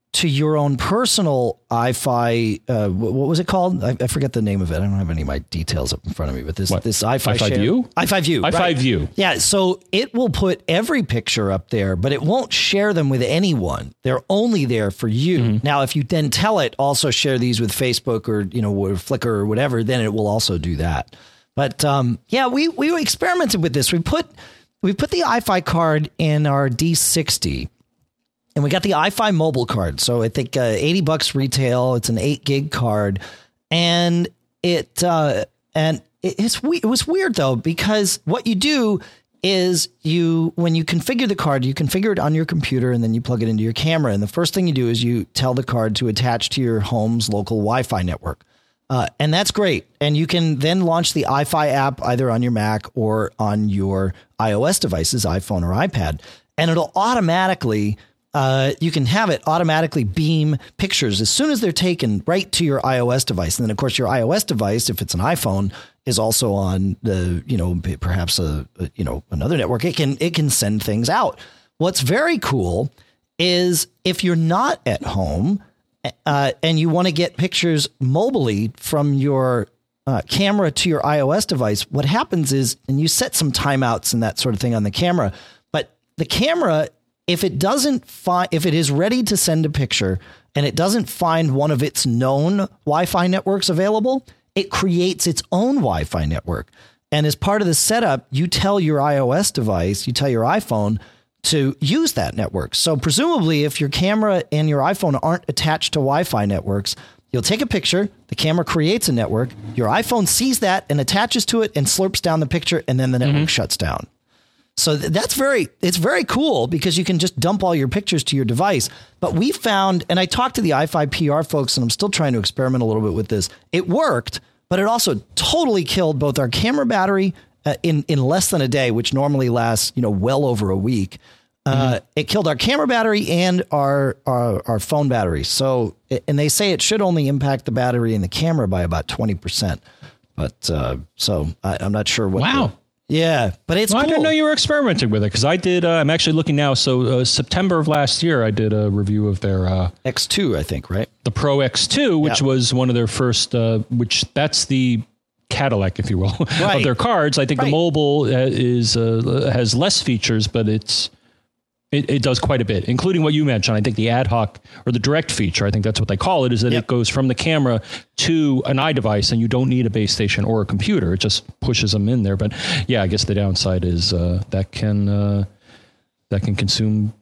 Speaker 2: to your own personal iFi, uh, what was it called? I, I forget the name of it. I don't have any of my details up in front of me, but this
Speaker 1: what?
Speaker 2: this iFi
Speaker 1: iFi View?
Speaker 2: iFi View.
Speaker 1: iFi
Speaker 2: right.
Speaker 1: View.
Speaker 2: Yeah, so it will put every picture up there, but it won't share them with anyone. They're only there for you. Mm-hmm. Now, if you then tell it also share these with Facebook or, you know, or Flickr or whatever, then it will also do that. But um, yeah, we we experimented with this. We put we put the iFi card in our D sixty. And we got the iFi mobile card. So I think uh, eighty bucks retail. It's an eight gig card. And it uh, and it, it's we- it was weird, though, because what you do is you when you configure the card, you configure it on your computer and then you plug it into your camera. And the first thing you do is you tell the card to attach to your home's local Wi-Fi network. Uh, and that's great. And you can then launch the iFi app either on your Mac or on your iOS devices, iPhone or iPad. And it'll automatically... Uh, you can have it automatically beam pictures as soon as they're taken right to your iOS device. And then, of course, your iOS device, if it's an iPhone, is also on the, you know, perhaps a, a you know, another network. It can it can send things out. What's very cool is if you're not at home uh, and you want to get pictures mobilely from your uh, camera to your iOS device, what happens is, and you set some timeouts and that sort of thing on the camera, but the camera, if it doesn't find, if it is ready to send a picture and it doesn't find one of its known Wi-Fi networks available, it creates its own Wi-Fi network. And as part of the setup, you tell your iOS device, you tell your iPhone to use that network. So presumably, if your camera and your iPhone aren't attached to Wi-Fi networks, you'll take a picture, the camera creates a network, your iPhone sees that and attaches to it and slurps down the picture, and then the network mm-hmm. shuts down. So that's very, it's very cool because you can just dump all your pictures to your device. But we found, and I talked to the iFi P R folks, and I'm still trying to experiment a little bit with this. It worked, but it also totally killed both our camera battery uh, in, in less than a day, which normally lasts, you know, well over a week. Uh, mm-hmm. It killed our camera battery and our, our, our phone battery. So, and they say it should only impact the battery and the camera by about twenty percent. But uh, so I, I'm not sure what.
Speaker 1: Wow.
Speaker 2: The, Yeah, but it's
Speaker 1: well,
Speaker 2: cool.
Speaker 1: I didn't know you were experimenting with it because I did. Uh, I'm actually looking now. So uh, September of last year, I did a review of their uh,
Speaker 2: X two, I think, right?
Speaker 1: The Pro X two, which
Speaker 2: yeah.
Speaker 1: was one of their first, uh, which that's the Cadillac, if you will,
Speaker 2: right.
Speaker 1: of their cards. I think right. the mobile uh, is uh, has less features, but it's it, it does quite a bit, including what you mentioned. I think the ad hoc or the direct feature, I think that's what they call it, is that yep. it goes from the camera to an iDevice, and you don't need a base station or a computer. It just pushes them in there. But yeah, I guess the downside is uh, that can uh, that can consume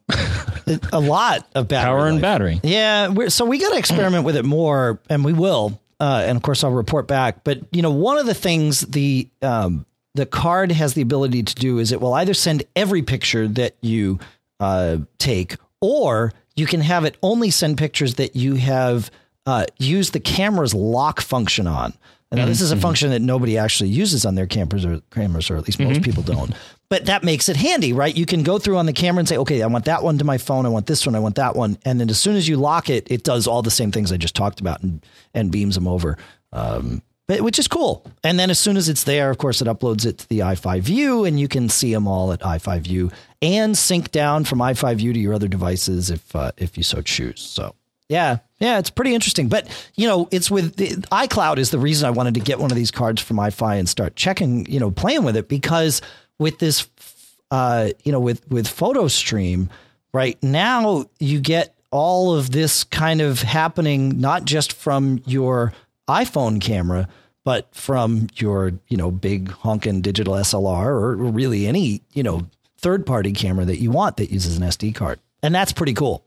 Speaker 2: a lot of battery
Speaker 1: power
Speaker 2: life.
Speaker 1: and battery.
Speaker 2: Yeah, we're, so we got to experiment with it more, and we will. Uh, and of course, I'll report back. But you know, one of the things the um, the card has the ability to do is it will either send every picture that you uh, take, or you can have it only send pictures that you have uh, used the camera's lock function on. And now, mm-hmm. this is a function that nobody actually uses on their cameras, or cameras, or at least most mm-hmm. people don't. But that makes it handy, right? You can go through on the camera and say, okay, I want that one to my phone. I want this one. I want that one. And then as soon as you lock it, it does all the same things I just talked about and, and beams them over, um, but, which is cool. And then as soon as it's there, of course, it uploads it to the iFi View, and you can see them all at iFi View and sync down from iFi View to your other devices if uh, if you so choose. So, yeah, yeah, it's pretty interesting. But, you know, it's with the, iCloud is the reason I wanted to get one of these cards from iFi and start checking, you know, playing with it, because with this, uh, you know, with, with PhotoStream right now, you get all of this kind of happening, not just from your iPhone camera, but from your, you know, big honkin' digital S L R, or really any, you know, third party camera that you want that uses an S D card. And that's pretty cool.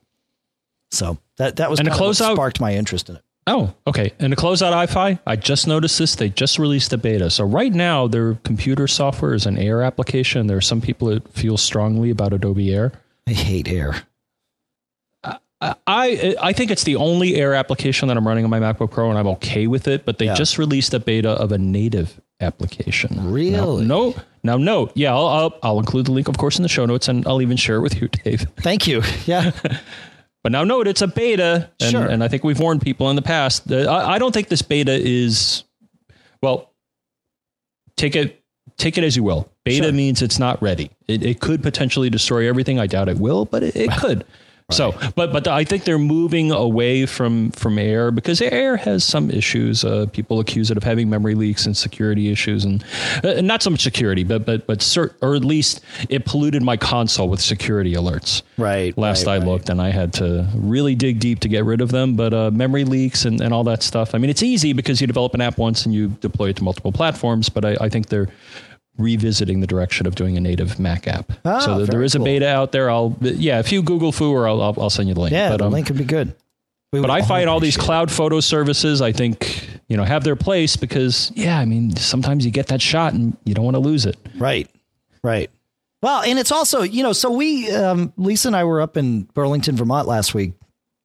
Speaker 2: So that, that was
Speaker 1: and
Speaker 2: kind
Speaker 1: to close
Speaker 2: of what
Speaker 1: out,
Speaker 2: sparked my interest in it.
Speaker 1: Oh, okay. And to close out iFi, I just noticed this. They just released a beta. So right now, their computer software is an Air application. There are some people that feel strongly about Adobe Air.
Speaker 2: I hate Air.
Speaker 1: I, I I think it's the only Air application that I'm running on my MacBook Pro, and I'm okay with it. But they yeah. just released a beta of a native application.
Speaker 2: Really?
Speaker 1: Now, no. Now, note. Yeah, I'll, I'll I'll include the link, of course, in the show notes, and I'll even share it with you, Dave.
Speaker 2: Thank you. Yeah.
Speaker 1: But now note, it's a beta, and,
Speaker 2: sure.
Speaker 1: and I think we've warned people in the past. That I, I don't think this beta is, well, take it take it as you will. Beta sure. means it's not ready. It, it could potentially destroy everything. I doubt it will, but it, it could. So, but but I think they're moving away from from Air because Air has some issues. Uh, people accuse it of having memory leaks and security issues, and uh, not so much security, but but but cert, or at least it polluted my console with security alerts.
Speaker 2: Right.
Speaker 1: Last
Speaker 2: right,
Speaker 1: I
Speaker 2: right.
Speaker 1: looked, and I had to really dig deep to get rid of them. But uh, memory leaks and, and all that stuff. I mean, it's easy because you develop an app once and you deploy it to multiple platforms. But I, I think they're revisiting the direction of doing a native Mac app.
Speaker 2: Ah,
Speaker 1: so there, there is
Speaker 2: cool.
Speaker 1: a beta out there. I'll yeah, if you Google Foo, I'll, I'll I'll send you the link.
Speaker 2: Yeah,
Speaker 1: but,
Speaker 2: the
Speaker 1: um,
Speaker 2: link would be good. We
Speaker 1: but I find all these
Speaker 2: appreciate
Speaker 1: cloud photo services, I think, you know, have their place because yeah, I mean, sometimes you get that shot and you don't want to lose it.
Speaker 2: it. Right. Right. Well, and it's also, you know, so we, um, Lisa and I were up in Burlington, Vermont last week,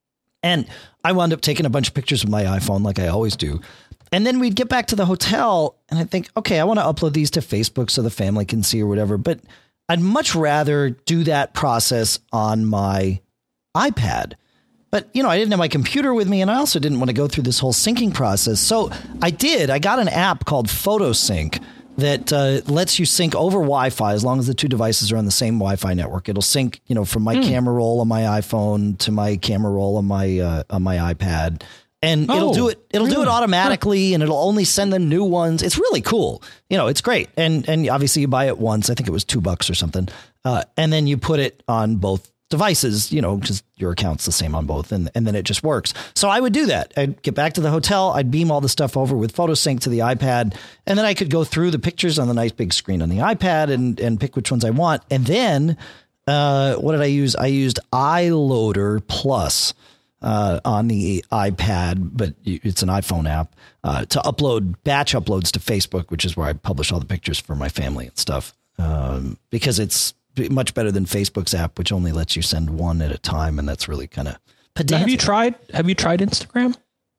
Speaker 2: and I wound up taking a bunch of pictures with my iPhone like I always do. And then we'd get back to the hotel and I think, okay, I want to upload these to Facebook so the family can see or whatever, but I'd much rather do that process on my iPad. But, you know, I didn't have my computer with me and I also didn't want to go through this whole syncing process. So I did. I got an app called PhotoSync that uh, lets you sync over Wi-Fi as long as the two devices are on the same Wi-Fi network. It'll sync, you know, from my mm. camera roll on my iPhone to my camera roll on my uh, on my iPad. And oh, it'll do it. It'll really? do it automatically, and it'll only send them new ones. It's really cool. You know, it's great. And and obviously you buy it once. I think it was two bucks or something. Uh, and then you put it on both devices. You know, because your account's the same on both, and and then it just works. So I would do that. I'd get back to the hotel. I'd beam all the stuff over with PhotoSync to the iPad, and then I could go through the pictures on the nice big screen on the iPad and and pick which ones I want. And then uh, what did I use? I used iLoader Plus. Uh, on the iPad, but it's an iPhone app, uh, to upload batch uploads to Facebook, which is where I publish all the pictures for my family and stuff. Um, because it's much better than Facebook's app, which only lets you send one at a time. And that's really kind of pedantic.
Speaker 1: Have you tried, have you tried Instagram?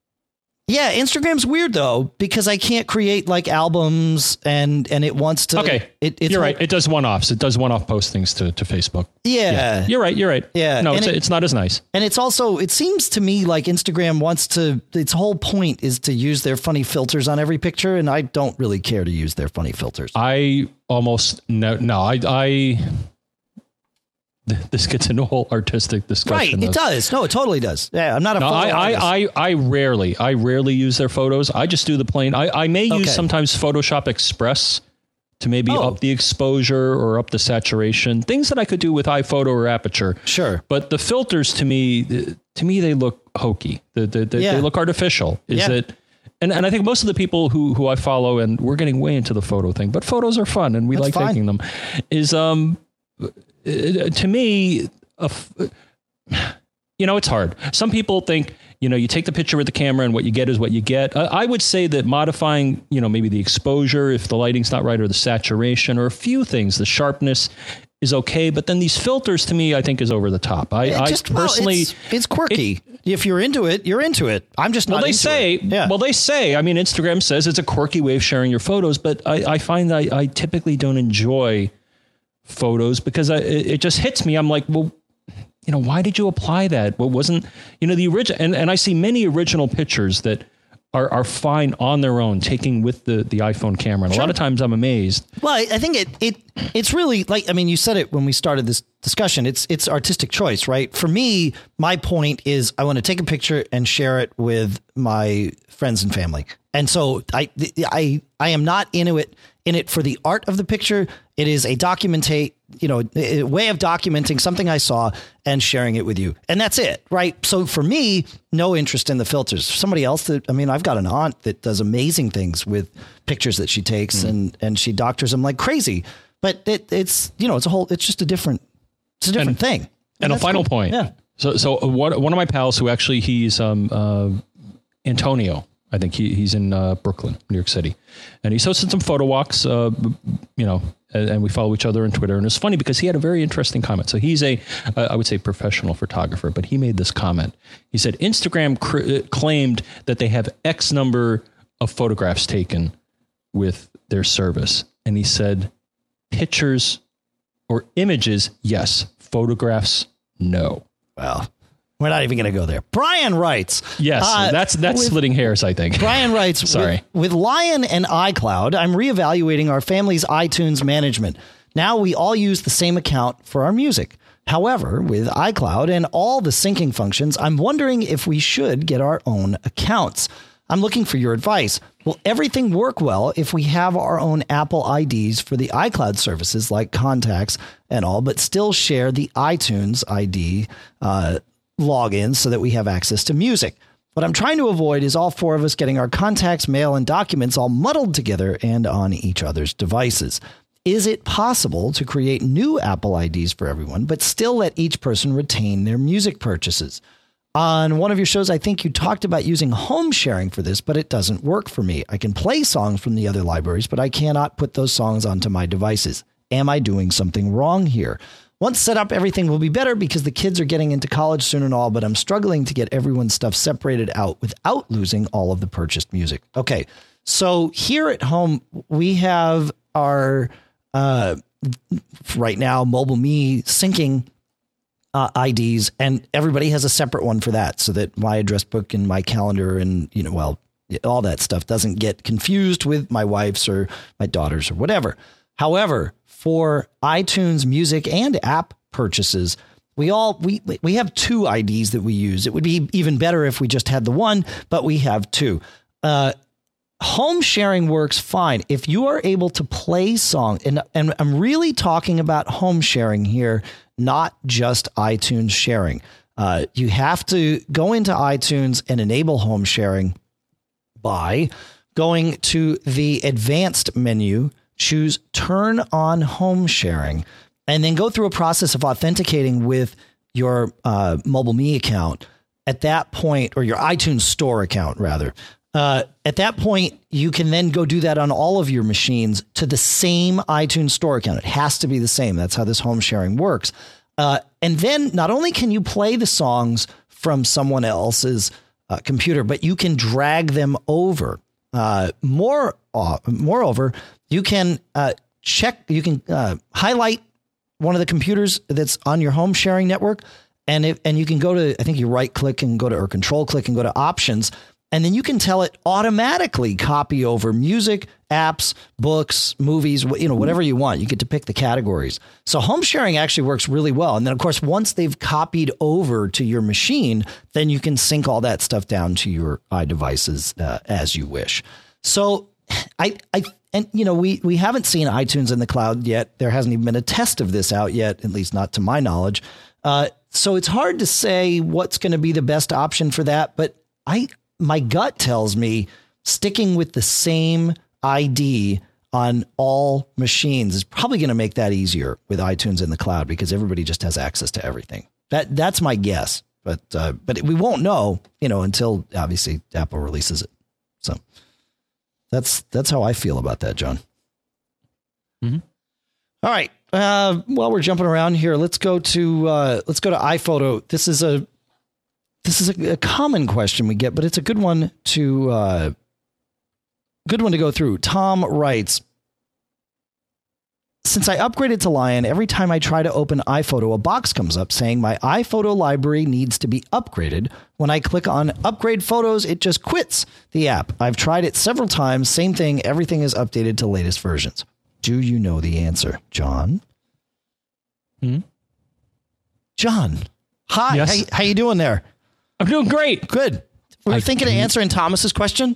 Speaker 2: Yeah, Instagram's weird though, because I can't create like albums and, and it wants to.
Speaker 1: Okay.
Speaker 2: It, it's
Speaker 1: you're
Speaker 2: whole,
Speaker 1: right. It does one-offs. It does one-off postings to, to Facebook.
Speaker 2: Yeah.
Speaker 1: yeah. You're right. You're right.
Speaker 2: Yeah.
Speaker 1: No, it's,
Speaker 2: it,
Speaker 1: it's not as nice.
Speaker 2: And it's also, it seems to me like Instagram wants to, its whole point is to use their funny filters on every picture. And I don't really care to use their funny filters.
Speaker 1: I almost, no, no, I, I, this gets into a whole artistic discussion.
Speaker 2: Right, it does. No, it totally does. Yeah, I'm not a
Speaker 1: no,
Speaker 2: photo
Speaker 1: I,
Speaker 2: artist.
Speaker 1: I, I, I rarely, I rarely use their photos. I just do the plain. I, I may use
Speaker 2: Okay.
Speaker 1: sometimes Photoshop Express to maybe
Speaker 2: Oh.
Speaker 1: up the exposure or up the saturation. Things that I could do with iPhoto or Aperture.
Speaker 2: Sure.
Speaker 1: But the filters to me, to me, they look hokey. The, the, the,
Speaker 2: Yeah.
Speaker 1: They look artificial. Is
Speaker 2: Yeah.
Speaker 1: it? And, and I think most of the people who, who I follow, and we're getting way into the photo thing, but photos are fun and we
Speaker 2: That's
Speaker 1: like
Speaker 2: fine.
Speaker 1: taking them, is um, uh, to me, a f- you know, it's hard. Some people think, you know, you take the picture with the camera and what you get is what you get. I, I would say that modifying, you know, maybe the exposure, if the lighting's not right, or the saturation, or a few things, the sharpness is okay. But then these filters to me, I think is over the top. I,
Speaker 2: It
Speaker 1: I
Speaker 2: just, well,
Speaker 1: personally,
Speaker 2: it's, it's quirky. It, if you're into it, you're into it. I'm just not
Speaker 1: well, they
Speaker 2: into
Speaker 1: say,
Speaker 2: it. Yeah.
Speaker 1: well, they say, I mean, Instagram says it's a quirky way of sharing your photos, but I, I find that I, I typically don't enjoy photos because I, it, it just hits me. I'm like, well, you know, why did you apply that? What wasn't, you know, the original, and, and I see many original pictures that are, are fine on their own, taking with the, the iPhone camera. And
Speaker 2: Sure.
Speaker 1: a lot of times I'm amazed.
Speaker 2: Well, I, I think it, it, it's really like, I mean, you said it when we started this discussion, it's, it's artistic choice, right? For me, my point is I want to take a picture and share it with my friends and family. And so I, I, I am not into it, in it for the art of the picture. It is a documentate, you know, a way of documenting something I saw and sharing it with you. And that's it. Right. So for me, no interest in the filters. Somebody else that, I mean, I've got an aunt that does amazing things with pictures that she takes mm. and, and she doctors them like crazy, but it, it's, you know, it's a whole, it's just a different, it's a different
Speaker 1: and,
Speaker 2: thing.
Speaker 1: And, and a final
Speaker 2: cool.
Speaker 1: point.
Speaker 2: Yeah.
Speaker 1: So, so one, one of my pals who actually he's, um, uh, Antonio, I think he, he's in uh, Brooklyn, New York City, and he's hosted some photo walks, uh, you know, and, and we follow each other on Twitter. And it's funny because he had a very interesting comment. So he's a, uh, I would say professional photographer, but he made this comment. He said, Instagram cr- claimed that they have X number of photographs taken with their service. And he said, pictures or images, yes. Photographs, no.
Speaker 2: Wow. We're not even going to go there. Brian writes.
Speaker 1: Yes,
Speaker 2: uh,
Speaker 1: that's that's
Speaker 2: with,
Speaker 1: splitting hairs, I think.
Speaker 2: Brian writes,
Speaker 1: Sorry.
Speaker 2: With, with Lion and iCloud, I'm reevaluating our family's iTunes management. Now we all use the same account for our music. However, with iCloud and all the syncing functions, I'm wondering if we should get our own accounts. I'm looking for your advice. Will everything work well if we have our own Apple I Ds for the iCloud services like contacts and all, but still share the iTunes I D uh, login so that we have access to music? What I'm trying to avoid is all four of us getting our contacts, mail, and documents all muddled together and on each other's devices. Is it possible to create new Apple I Ds for everyone, but still let each person retain their music purchases? On one of your shows, I think you talked about using home sharing for this, but it doesn't work for me. I can play songs from the other libraries, but I cannot put those songs onto my devices. Am I doing something wrong here? Once set up, everything will be better because the kids are getting into college soon and all, but I'm struggling to get everyone's stuff separated out without losing all of the purchased music. Okay, so here at home, we have our... Uh, right now, MobileMe syncing uh, I Ds, and everybody has a separate one for that, so that my address book and my calendar and, you know, well, all that stuff doesn't get confused with my wife's or my daughter's or whatever. However, for iTunes music and app purchases, we all we we have two I Ds that we use. It would be even better if we just had the one, but we have two. Uh, Home sharing works fine if you are able to play songs, and and I'm really talking about home sharing here, not just iTunes sharing. Uh, you have to go into iTunes and enable home sharing by going to the advanced menu, choose turn on home sharing, and then go through a process of authenticating with your uh, MobileMe account. At that point, or your iTunes store account rather. Uh, at that point, you can then go do that on all of your machines to the same iTunes store account. It has to be the same. That's how this home sharing works. Uh, and then not only can you play the songs from someone else's uh, computer, but you can drag them over. Uh, more, uh, moreover, you can uh, check, you can uh, highlight one of the computers that's on your home sharing network. And it, and you can go to, I think you right click and go to, or control click and go to options. And then you can tell it automatically copy over music, apps, books, movies, you know, whatever you want. You get to pick the categories. So home sharing actually works really well. And then, of course, once they've copied over to your machine, then you can sync all that stuff down to your iDevices uh, as you wish. So I, I, and, you know, we, we haven't seen iTunes in the cloud yet. There hasn't even been a test of this out yet, at least not to my knowledge. Uh, so it's hard to say what's going to be the best option for that. But I, my gut tells me sticking with the same I D on all machines is probably going to make that easier with iTunes in the cloud because everybody just has access to everything. That that's my guess, but uh, but we won't know, you know, until obviously Apple releases it. So that's that's how I feel about that, John.
Speaker 1: Mm-hmm.
Speaker 2: All right. Uh, while we're jumping around here, let's go to uh, let's go to iPhoto. This is a This is a, a common question we get, but it's a good one to uh, good one to go through. Tom writes, since I upgraded to Lion, every time I try to open iPhoto, a box comes up saying my iPhoto library needs to be upgraded. When I click on upgrade photos, it just quits the app. I've tried it several times. Same thing. Everything is updated to latest versions. Do you know the answer, John?
Speaker 1: Hmm?
Speaker 2: John, hi.
Speaker 1: Yes.
Speaker 2: How, how you doing there?
Speaker 1: I'm doing great.
Speaker 2: Good. Were you
Speaker 1: I
Speaker 2: thinking of answering Thomas's question?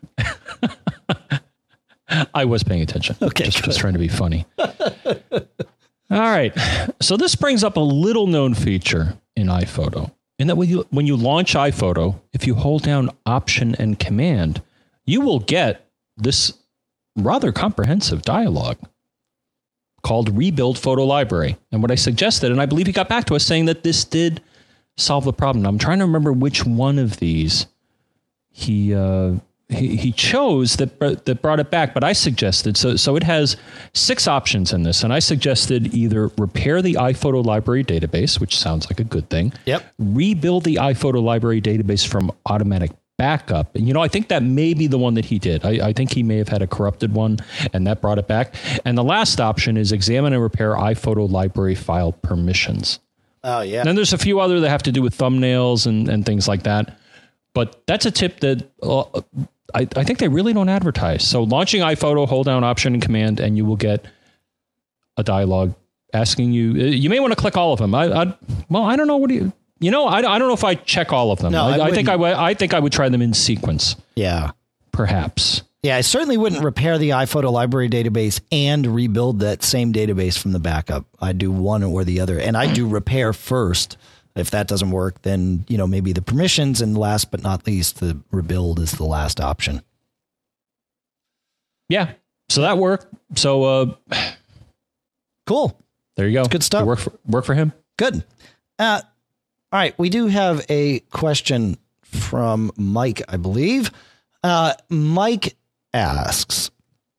Speaker 1: I was paying attention.
Speaker 2: Okay,
Speaker 1: just,
Speaker 2: good.
Speaker 1: just trying to be funny. All right. So this brings up a little known feature in iPhoto. In that when you when you launch iPhoto, if you hold down Option and Command, you will get this rather comprehensive dialogue called Rebuild Photo Library. And what I suggested, and I believe he got back to us saying that this did solve the problem. I'm trying to remember which one of these he uh, he, he chose that that brought it back. But I suggested so so it has six options in this, and I suggested either repair the iPhoto library database, which sounds like a good thing.
Speaker 2: Yep.
Speaker 1: Rebuild the iPhoto library database from automatic backup. And, you know, I think that may be the one that he did. I, I think he may have had a corrupted one, and that brought it back. And the last option is examine and repair iPhoto library file permissions.
Speaker 2: Oh, yeah.
Speaker 1: Then there's a few other that have to do with thumbnails and, and things like that. But that's a tip that uh, I, I think they really don't advertise. So launching iPhoto, hold down Option and Command, and you will get a dialogue asking you. You may want to click all of them. I, I well, I don't know. What do you? You know, I, I don't know if I check all of them.
Speaker 2: No,
Speaker 1: I,
Speaker 2: I,
Speaker 1: I think I would. I think I would try them in sequence.
Speaker 2: Yeah,
Speaker 1: perhaps.
Speaker 2: Yeah, I certainly wouldn't repair the iPhoto library database and rebuild that same database from the backup. I'd do one or the other, and I'd do repair first. If that doesn't work, then, you know, maybe the permissions, and last but not least, the rebuild is the last option.
Speaker 1: Yeah, so that worked. So, uh,
Speaker 2: cool.
Speaker 1: There you go.
Speaker 2: Good stuff.
Speaker 1: Did it work for, work for him.
Speaker 2: Good. Uh, all right, we do have a question from Mike, I believe. Uh, Mike asks,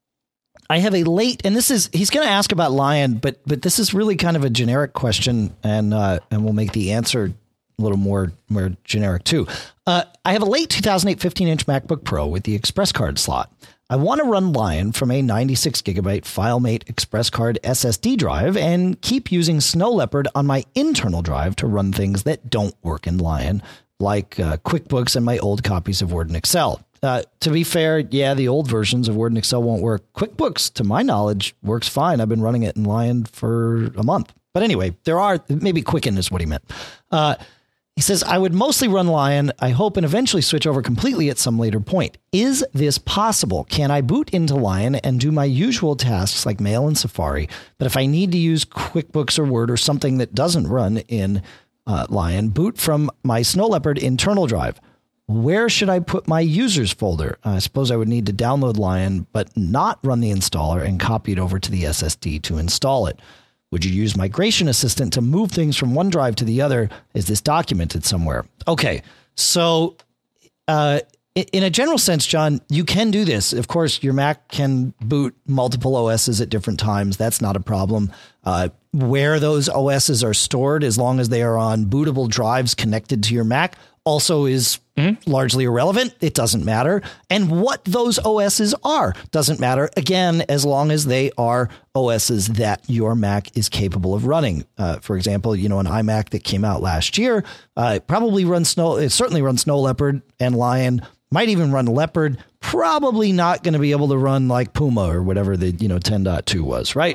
Speaker 2: I have a late, and this is, he's going to ask about Lion, but but this is really kind of a generic question, and uh, and we'll make the answer a little more, more generic too. Uh, I have a late two thousand eight fifteen inch MacBook Pro with the Express Card slot. I want to run Lion from a ninety-six gigabyte FileMate Express Card S S D drive and keep using Snow Leopard on my internal drive to run things that don't work in Lion, like uh, QuickBooks and my old copies of Word and Excel. Uh, to be fair, yeah, the old versions of Word and Excel won't work. QuickBooks, to my knowledge, works fine. I've been running it in Lion for a month. But anyway, there are, maybe Quicken is what he meant. Uh, he says, I would mostly run Lion, I hope, and eventually switch over completely at some later point. Is this possible? Can I boot into Lion and do my usual tasks like Mail and Safari? But if I need to use QuickBooks or Word or something that doesn't run in uh, Lion, boot from my Snow Leopard internal drive. Where should I put my users folder? I suppose I would need to download Lion, but not run the installer and copy it over to the S S D to install it. Would you use Migration Assistant to move things from one drive to the other? Is this documented somewhere? Okay, so uh, in a general sense, John, you can do this. Of course, your Mac can boot multiple O Ss at different times. That's not a problem. Uh, where those O Ss are stored, as long as they are on bootable drives connected to your Mac, also is mm-hmm. largely irrelevant. It doesn't matter. And what those O Ss are doesn't matter, again, as long as they are O Ss that your Mac is capable of running. Uh, for example, you know, an iMac that came out last year uh, probably runs Snow. It certainly runs Snow Leopard and Lion. Might even run Leopard. Probably not going to be able to run like Puma or whatever the, you know, ten point two was, right?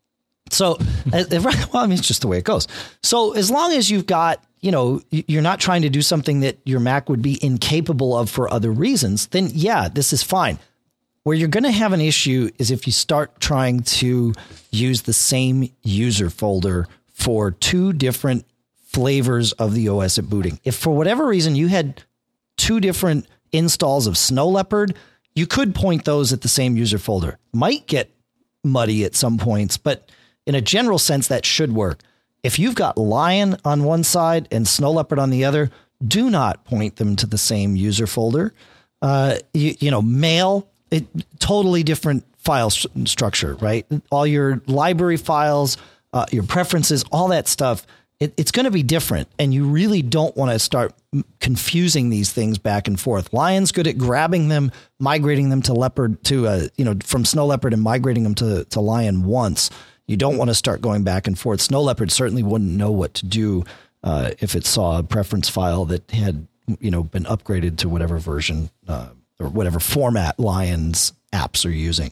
Speaker 2: So, well, I mean, it's just the way it goes. So as long as you've got, you know, you're not trying to do something that your Mac would be incapable of for other reasons, then yeah, this is fine. Where you're going to have an issue is if you start trying to use the same user folder for two different flavors of the O S at booting. If for whatever reason you had two different installs of Snow Leopard, you could point those at the same user folder. Might get muddy at some points, but in a general sense, that should work. If you've got Lion on one side and Snow Leopard on the other, do not point them to the same user folder. Uh, you, you know, Mail, it totally different file st- structure, right? All your library files, uh, your preferences, all that stuff, it, it's going to be different. And you really don't want to start confusing these things back and forth. Lion's good at grabbing them, migrating them to Leopard to, uh, you know, from Snow Leopard and migrating them to, to Lion once. You don't want to start going back and forth. Snow Leopard certainly wouldn't know what to do uh, if it saw a preference file that had, you know, been upgraded to whatever version uh, or whatever format Lion's apps are using.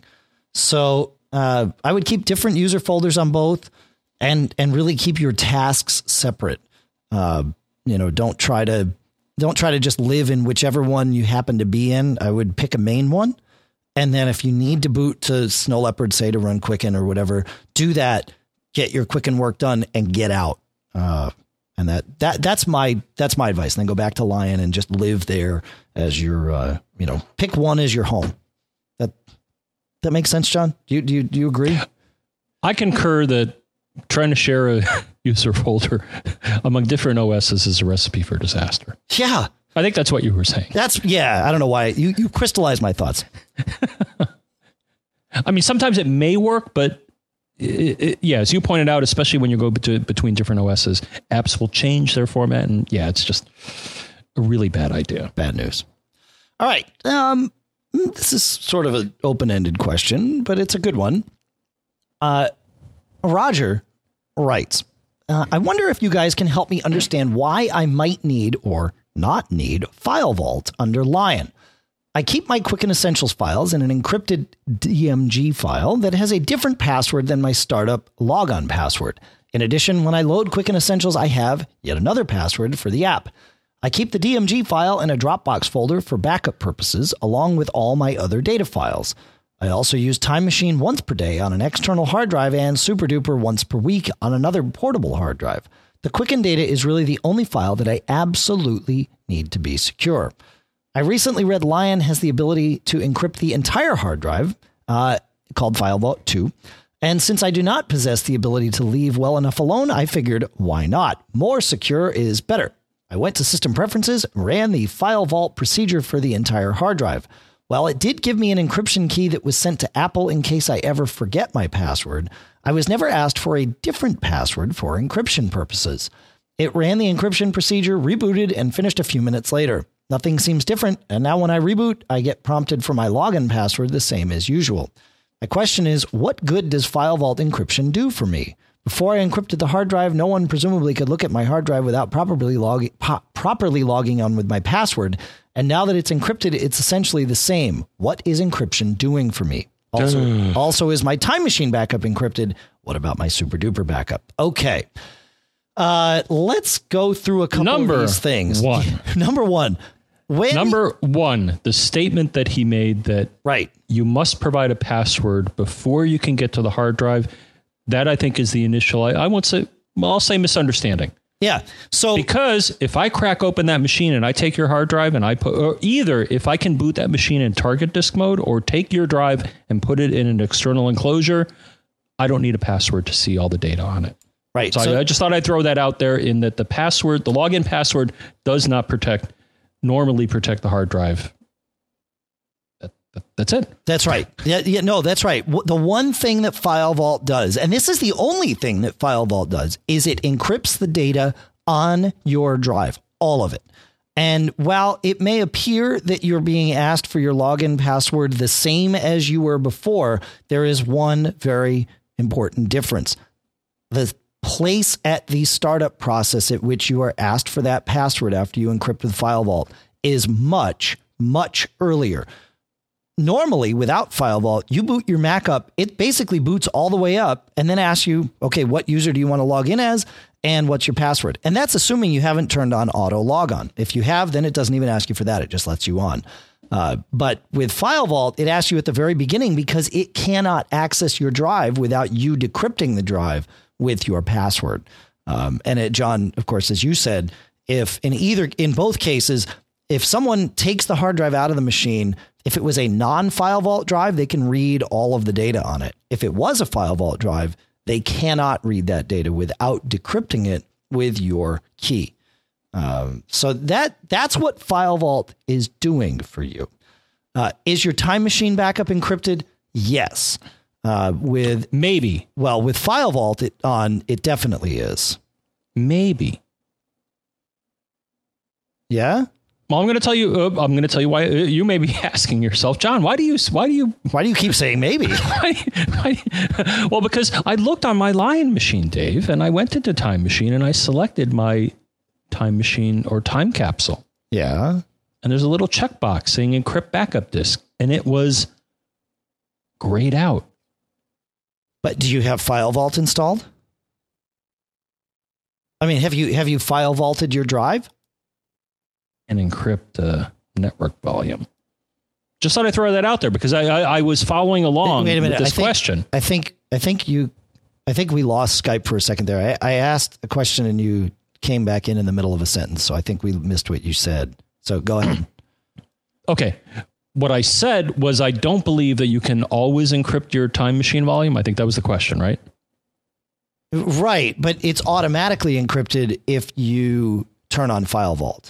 Speaker 2: So uh, I would keep different user folders on both, and and really keep your tasks separate. Uh, you know, don't try to don't try to just live in whichever one you happen to be in. I would pick a main one. And then if you need to boot to Snow Leopard, say to run Quicken or whatever, do that, get your Quicken work done and get out. Uh, and that, that, that's my, that's my advice. And then go back to Lion and just live there as your, uh, you know, pick one as your home. That, that makes sense, John? Do you, do you, do you agree?
Speaker 1: I concur that trying to share a user folder among different O Ss is a recipe for disaster.
Speaker 2: Yeah.
Speaker 1: I think that's what you were saying.
Speaker 2: That's yeah. I don't know why you, you crystallized my thoughts.
Speaker 1: I mean, sometimes it may work, but it, it, yeah, as you pointed out, especially when you go between, between different O Ss, apps will change their format. And yeah, it's just a really bad idea.
Speaker 2: Bad news. All right. Um, this is sort of an open-ended question, but it's a good one. Uh, Roger writes, uh, I wonder if you guys can help me understand why I might need or not need File Vault under Lion. I keep my Quicken Essentials files in an encrypted D M G file that has a different password than my startup logon password. In addition, when I load Quicken Essentials, I have yet another password for the app. I keep the D M G file in a Dropbox folder for backup purposes, along with all my other data files. I also use Time Machine once per day on an external hard drive and SuperDuper once per week on another portable hard drive. The Quicken data is really the only file that I absolutely need to be secure. I recently read Lion has the ability to encrypt the entire hard drive, uh, called FileVault two. And since I do not possess the ability to leave well enough alone, I figured, why not? More secure is better. I went to System Preferences and ran the FileVault procedure for the entire hard drive. While it did give me an encryption key that was sent to Apple in case I ever forget my password, I was never asked for a different password for encryption purposes. It ran the encryption procedure, rebooted, and finished a few minutes later. Nothing seems different, and now when I reboot, I get prompted for my login password the same as usual. My question is, what good does FileVault encryption do for me? Before I encrypted the hard drive, no one presumably could look at my hard drive without properly, log- po- properly logging on with my password. And now that it's encrypted, it's essentially the same. What is encryption doing for me? Also, also is my Time Machine backup encrypted? What about my SuperDuper backup? Okay. Uh, let's go through a couple
Speaker 1: Number
Speaker 2: of these things.
Speaker 1: One.
Speaker 2: Number one. When
Speaker 1: Number one, the statement that he made that
Speaker 2: right.
Speaker 1: you must provide a password before you can get to the hard drive. That, I think, is the initial, I, I won't say, well, I'll say misunderstanding.
Speaker 2: Yeah. So
Speaker 1: because if I crack open that machine and I take your hard drive and I put, or either if I can boot that machine in target disk mode or take your drive and put it in an external enclosure, I don't need a password to see all the data on it.
Speaker 2: Right.
Speaker 1: So, so I, I just thought I'd throw that out there in that the password, the login password does not protect, normally protect the hard drive. That, that, that's it.
Speaker 2: That's right. Yeah, yeah, no, that's right. The one thing that FileVault does, and this is the only thing that FileVault does, is it encrypts the data on your drive, all of it. And while it may appear that you're being asked for your login password the same as you were before, there is one very important difference. The place at the startup process at which you are asked for that password after you encrypt with FileVault is much, much earlier. Normally, without FileVault, you boot your Mac up, it basically boots all the way up and then asks you, okay, what user do you want to log in as and what's your password? And that's assuming you haven't turned on auto logon. If you have, then it doesn't even ask you for that. It just lets you on. Uh, but with FileVault, it asks you at the very beginning because it cannot access your drive without you decrypting the drive with your password. Um, and it, John, of course, as you said, if in either in both cases, if someone takes the hard drive out of the machine, if it was a non-FileVault drive, they can read all of the data on it. If it was a FileVault drive, they cannot read that data without decrypting it with your key. Um, so that that's what FileVault is doing for you. Uh, is your Time Machine backup encrypted? Yes. Uh, with
Speaker 1: maybe.
Speaker 2: Well, with FileVault it on, it definitely is.
Speaker 1: Maybe.
Speaker 2: Yeah.
Speaker 1: Well, I'm going to tell you. Uh, I'm going to tell you why. Uh, you may be asking yourself, John, why do you? Why do you?
Speaker 2: Why do you keep saying maybe?
Speaker 1: why, why, well, because I looked on my Lion machine, Dave, and I went into Time Machine and I selected my Time Machine or Time Capsule.
Speaker 2: Yeah.
Speaker 1: And there's a little checkbox saying encrypt backup disk, and it was grayed out.
Speaker 2: But do you have FileVault installed? I mean, have you have you FileVaulted your drive?
Speaker 1: And encrypt the network volume. Just thought I'd throw that out there because I I, I was following along
Speaker 2: Wait a minute.
Speaker 1: with this
Speaker 2: I think,
Speaker 1: question.
Speaker 2: I think I think you I think we lost Skype for a second there. I, I asked a question and you came back in in the middle of a sentence, so I think we missed what you said. So go ahead.
Speaker 1: Okay. What I said was I don't believe that you can always encrypt your Time Machine volume. I think that was the question, right?
Speaker 2: Right, but it's automatically encrypted if you turn on FileVault.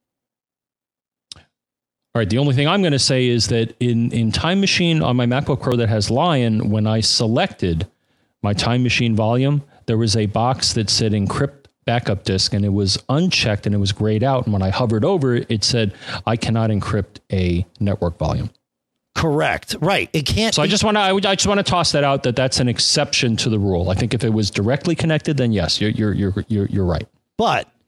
Speaker 1: All right. The only thing I'm going to say is that in, in Time Machine on my MacBook Pro that has Lion, when I selected my Time Machine volume, there was a box that said encrypt backup disk, and it was unchecked and it was grayed out. And when I hovered over it, it said, I cannot encrypt a network volume.
Speaker 2: Correct. Right. It can't.
Speaker 1: So I just want to, I, I just want to toss that out that that's an exception to the rule. I think if it was directly connected, then yes, you're, you're, you're, you're, you're right.
Speaker 2: But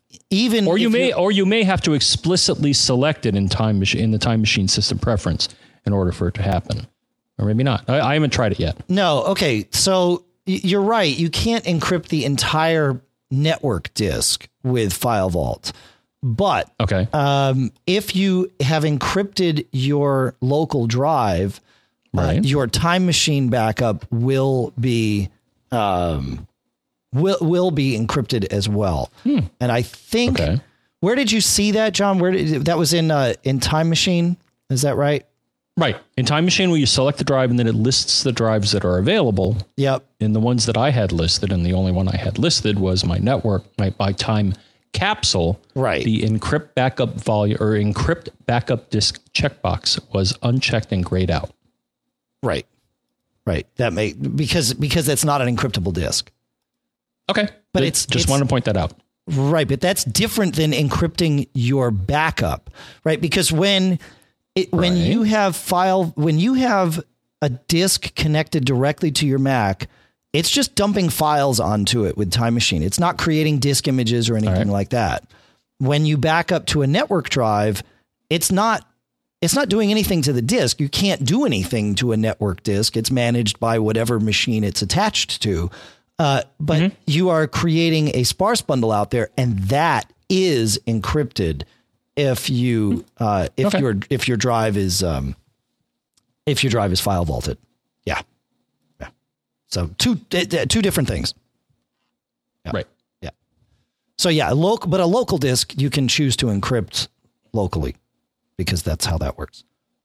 Speaker 2: even
Speaker 1: or you
Speaker 2: if
Speaker 1: may
Speaker 2: you're-
Speaker 1: or you may have to explicitly select it in time machine in the time machine system preference in order for it to happen, or maybe not. I, I haven't tried it yet.
Speaker 2: No. Okay. So y- you're right. You can't encrypt the entire network disk with File Vault, but
Speaker 1: Okay.
Speaker 2: um, if you have encrypted your local drive,
Speaker 1: Right.
Speaker 2: uh, your time machine backup will be um, will will be encrypted as well.
Speaker 1: Hmm.
Speaker 2: And I think
Speaker 1: Okay.
Speaker 2: where did you see that, John? Where did that was in uh, in Time Machine? Is that right?
Speaker 1: Right. In Time Machine, where you select the drive and then it lists the drives that are available.
Speaker 2: Yep.
Speaker 1: And the ones that I had listed, and the only one I had listed was my network, my, my time capsule.
Speaker 2: Right.
Speaker 1: The encrypt backup volume or encrypt backup disk checkbox was unchecked and grayed out.
Speaker 2: Right. Right. That may because because that's not an encryptable disk.
Speaker 1: Okay.
Speaker 2: But
Speaker 1: Just-
Speaker 2: it's-
Speaker 1: just
Speaker 2: it's-
Speaker 1: wanted to point that out.
Speaker 2: Right, but that's different than encrypting your backup, right? Because when it, when
Speaker 1: Right.
Speaker 2: you have file when you have a disk connected directly to your Mac, it's just dumping files onto it with Time Machine. It's not creating disk images or anything
Speaker 1: right.
Speaker 2: like that. When you back up to a network drive, it's not it's not doing anything to the disk. You can't do anything to a network disk. It's managed by whatever machine it's attached to. Uh, but mm-hmm. you are creating a sparse bundle out there, and that is encrypted if you uh, if
Speaker 1: okay.
Speaker 2: your if your drive is um, if your drive is file vaulted. Yeah, yeah. So two uh, two different things. Yeah.
Speaker 1: Right.
Speaker 2: Yeah. So yeah, local, but a local disk you can choose to encrypt locally because that's how that works.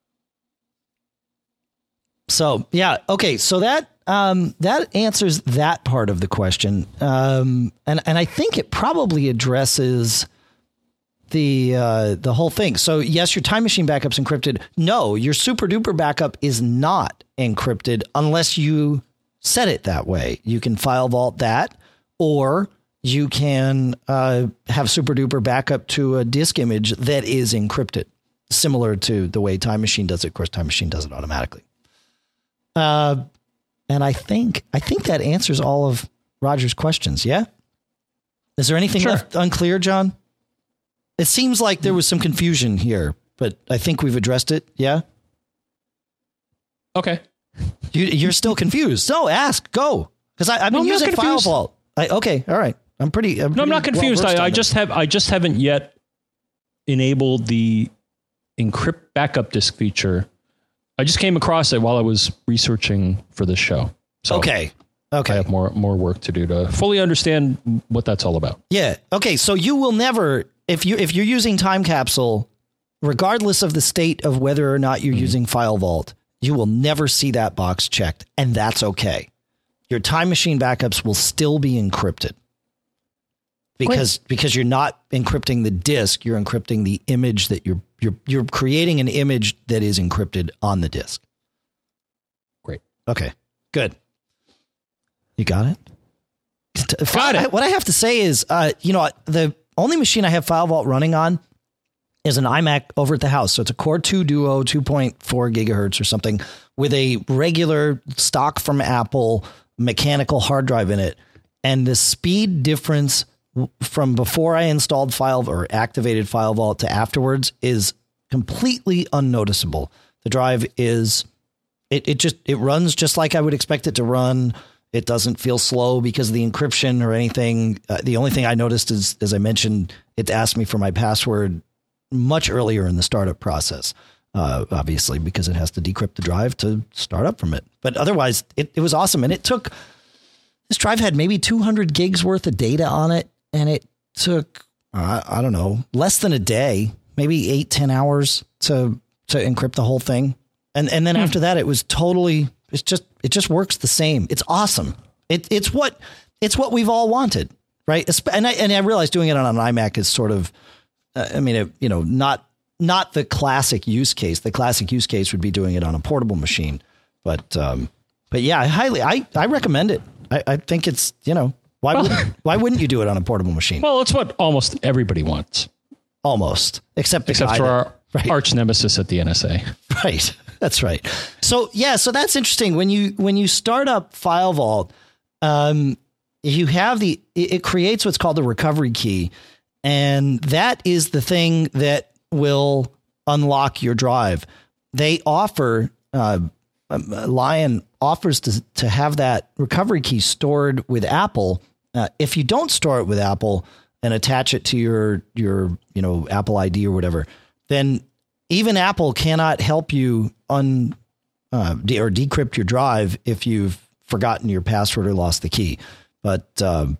Speaker 2: So yeah, okay. So that. Um, that answers that part of the question. Um, and, and I think it probably addresses the, uh, the whole thing. So yes, your Time Machine backup's encrypted. No, your super duper backup is not encrypted unless you set it that way. You can file vault that, or you can, uh, have super duper backup to a disk image that is encrypted, similar to the way Time Machine does it. Of course, Time Machine does it automatically. Uh, And I think I think that answers all of Roger's questions. Yeah. Is there anything
Speaker 1: sure.
Speaker 2: left unclear, John? It seems like there was some confusion here, but I think we've addressed it. Yeah.
Speaker 1: Okay.
Speaker 2: You, you're still confused. So ask, go. Because I've been
Speaker 1: no,
Speaker 2: using File Vault. I, okay. All right. I'm pretty. I'm
Speaker 1: no, I'm not confused. I, I just have I just haven't yet enabled the encrypt backup disk feature. I just came across it while I was researching for this show. So
Speaker 2: okay. Okay.
Speaker 1: I have more more work to do to fully understand what that's all about.
Speaker 2: Yeah. Okay. So you will never, if you if you're using Time Capsule, regardless of the state of whether or not you're mm-hmm. using File Vault, you will never see that box checked, and that's okay. Your Time Machine backups will still be encrypted because Great. because you're not encrypting the disk, you're encrypting the image that you're you're you're creating an image that is encrypted on the disk.
Speaker 1: Great.
Speaker 2: Okay. Good. You got it?
Speaker 1: Got it.
Speaker 2: What I have to say is, uh, you know, the only machine I have File Vault running on is an iMac over at the house. So it's a Core two Duo, two point four gigahertz or something with a regular stock from Apple mechanical hard drive in it. And the speed difference from before I installed File or activated File Vault to afterwards is completely unnoticeable. The drive is, it, it just, it runs just like I would expect it to run. It doesn't feel slow because of the encryption or anything. Uh, the only thing I noticed is, as I mentioned, it asked me for my password much earlier in the startup process, uh, obviously, because it has to decrypt the drive to start up from it. But otherwise, it, it was awesome. And it took, this drive had maybe two hundred gigs worth of data on it. And it took, uh, I don't know, less than a day, maybe eight, ten hours to to encrypt the whole thing. And and then hmm. after that, it was totally, it's just, it just works the same. It's awesome. It, it's what, it's what we've all wanted, right? And I, and I realized doing it on an iMac is sort of, uh, I mean, it, you know, not, not the classic use case. The classic use case would be doing it on a portable machine. But, um, but yeah, I highly, I, I recommend it. I, I think it's, you know, why, well, wouldn't, why wouldn't you do it on a portable machine?
Speaker 1: Well, it's what almost everybody wants.
Speaker 2: Almost, except the
Speaker 1: except
Speaker 2: guy
Speaker 1: for
Speaker 2: that,
Speaker 1: our
Speaker 2: right.
Speaker 1: arch nemesis at the N S A.
Speaker 2: Right. That's right. So, yeah, so that's interesting. When you when you start up File Vault, um, you have the it, it creates what's called the recovery key. And that is the thing that will unlock your drive. They offer, uh, Lion offers to, to have that recovery key stored with Apple. Uh, if you don't store it with Apple and attach it to your, your, you know, Apple I D or whatever, then even Apple cannot help you un uh, de- or decrypt your drive if you've forgotten your password or lost the key. But, um,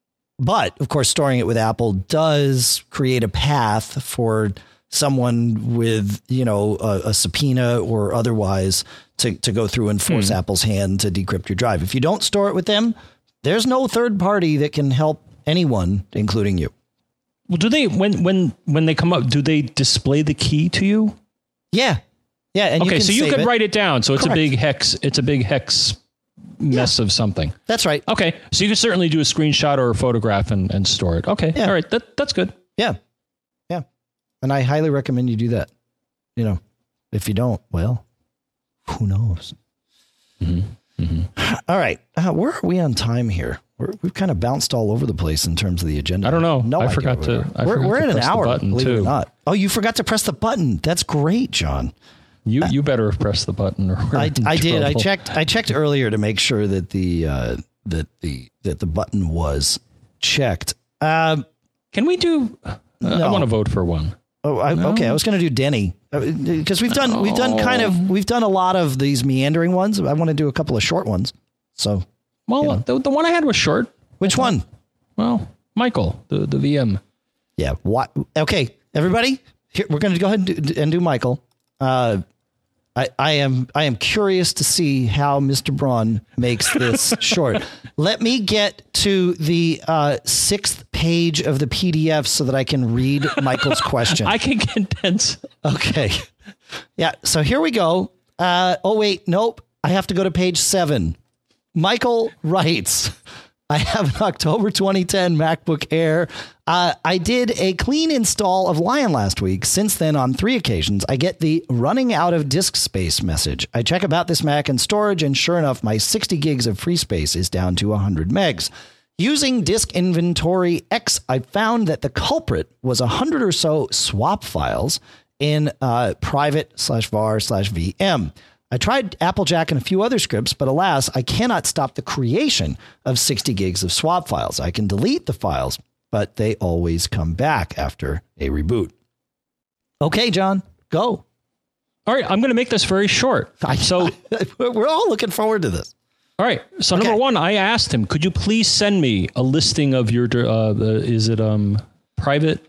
Speaker 2: but of course, storing it with Apple does create a path for someone with, you know, a, a subpoena or otherwise to, to go through and force hmm. Apple's hand to decrypt your drive. If you don't store it with them, there's no third party that can help anyone, including you.
Speaker 1: Well, do they, when, when, when they come up, do they display the key to you?
Speaker 2: Yeah. Yeah. And
Speaker 1: okay.
Speaker 2: You
Speaker 1: so you could
Speaker 2: it.
Speaker 1: write it down. So it's
Speaker 2: Correct.
Speaker 1: a big hex. It's a big hex mess yeah. of something.
Speaker 2: That's right.
Speaker 1: Okay. So you could certainly do a screenshot or a photograph and, and store it. Okay. Yeah. All right. That, that's good.
Speaker 2: Yeah. Yeah. And I highly recommend you do that. You know, if you don't, well, who knows? Mm-hmm. Mm-hmm. All right. Uh, where are we on time here? We're, we've kind of bounced all over the place in terms of the agenda.
Speaker 1: I don't know.
Speaker 2: No,
Speaker 1: I forgot to. I
Speaker 2: we're
Speaker 1: forgot
Speaker 2: we're
Speaker 1: to
Speaker 2: at an
Speaker 1: press
Speaker 2: hour.
Speaker 1: The button
Speaker 2: believe
Speaker 1: too.
Speaker 2: it or not. Oh, you forgot to press the button. That's great, John.
Speaker 1: You you better have pressed the button. Or
Speaker 2: I, I did. I checked. I checked earlier to make sure that the uh, that the that the button was checked. Um,
Speaker 1: Can we do? Uh,
Speaker 2: no.
Speaker 1: I want to vote for one.
Speaker 2: Oh, I,
Speaker 1: no?
Speaker 2: okay. I was going to do Denny because we've done we've done kind of we've done a lot of these meandering ones. I want to do a couple of short ones. So,
Speaker 1: well, you know. the the one I had was short.
Speaker 2: Which one?
Speaker 1: Well, Michael, the the V M.
Speaker 2: Yeah. What? Okay, everybody, here, we're going to go ahead and do, and do Michael. Uh, I, I am I am curious to see how Mister Braun makes this short. Let me get to the uh, sixth page of the P D F so that I can read Michael's question.
Speaker 1: I can condense.
Speaker 2: Okay. Yeah. So here we go. Uh, oh, wait. Nope. I have to go to page seven. Michael writes, I have an October twenty ten MacBook Air. Uh, I did a clean install of Lion last week. Since then, on three occasions, I get the running out of disk space message. I check about this Mac and storage, and sure enough, my sixty gigs of free space is down to one hundred megs. Using Disk Inventory X, I found that the culprit was one hundred or so swap files in uh, private slash var slash VM. I tried Applejack and a few other scripts, but alas, I cannot stop the creation of sixty gigs of swap files. I can delete the files, but they always come back after a reboot. Okay, John, go.
Speaker 1: All right, I'm going to make this very short. So
Speaker 2: we're all looking forward to this.
Speaker 1: All right. So
Speaker 2: okay.
Speaker 1: number one, I asked him, could you please send me a listing of your, uh, the, is it um private?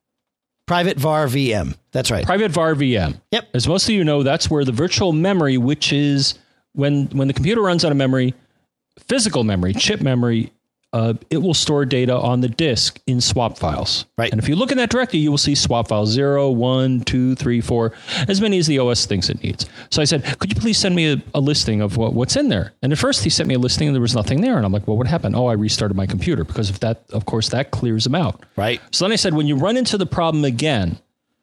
Speaker 2: Private var V M. That's right.
Speaker 1: Private var V M.
Speaker 2: Yep.
Speaker 1: As most of you know, that's where the virtual memory, which is when when the computer runs out of memory, physical memory, chip memory, uh, it will store data on the disk in swap files.
Speaker 2: Right.
Speaker 1: And if you look in that directory, you will see swap files zero, one, two, three, four, as many as the O S thinks it needs. So I said, could you please send me a, a listing of what, what's in there? And at first he sent me a listing and there was nothing there. And I'm like, well, what happened? Oh, I restarted my computer because of that. Of course, that clears them out.
Speaker 2: Right.
Speaker 1: So then I said, when you run into the problem again,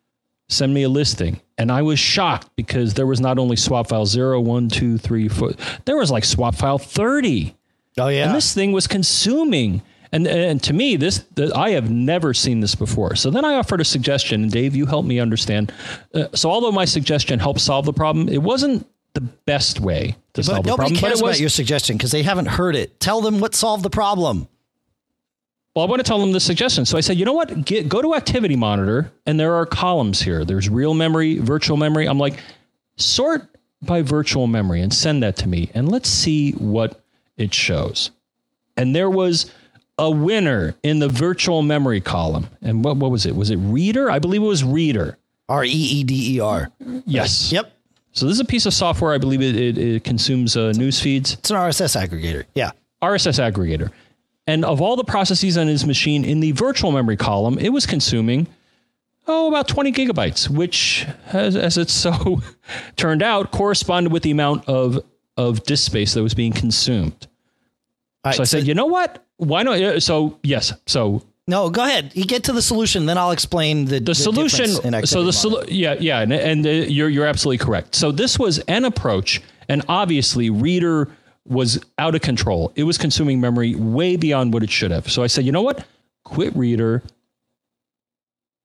Speaker 1: send me a listing. And I was shocked because there was not only swap file zero, one, two, three, four, there was like swap file thirty.
Speaker 2: Oh, yeah.
Speaker 1: And this thing was consuming. And and to me, this the, I have never seen this before. So then I offered a suggestion. And Dave, you helped me understand. Uh, so although my suggestion helped solve the problem, it wasn't the best way to
Speaker 2: but
Speaker 1: solve the
Speaker 2: nobody
Speaker 1: problem.
Speaker 2: cares
Speaker 1: but it was,
Speaker 2: about your suggestion because they haven't heard it. Tell them what solved the problem.
Speaker 1: Well, I want to tell them the suggestion. So I said, you know what? Get, go to Activity Monitor, and there are columns here. There's real memory, virtual memory. I'm like, sort by virtual memory and send that to me, and let's see what it shows. And there was a winner in the virtual memory column. And what, what was it? Was it Reader? I believe it was Reader.
Speaker 2: R E E D E R.
Speaker 1: Yes.
Speaker 2: Right. Yep.
Speaker 1: So this is a piece of software. I believe it, it, it consumes uh, news feeds.
Speaker 2: It's an R S S aggregator. Yeah.
Speaker 1: R S S aggregator. And of all the processes on his machine in the virtual memory column, it was consuming, oh, about twenty gigabytes, which, as, as it so turned out, corresponded with the amount of, of disk space that was being consumed. Right, so I so said, you know what? Why not? So, yes. So,
Speaker 2: no, go ahead. You get to the solution, then I'll explain the,
Speaker 1: the,
Speaker 2: the
Speaker 1: solution. So the
Speaker 2: solu-
Speaker 1: yeah, yeah. And, and uh, you're, you're absolutely correct. So this was an approach. And obviously, Reader was out of control. It was consuming memory way beyond what it should have. So I said, you know what? Quit Reader,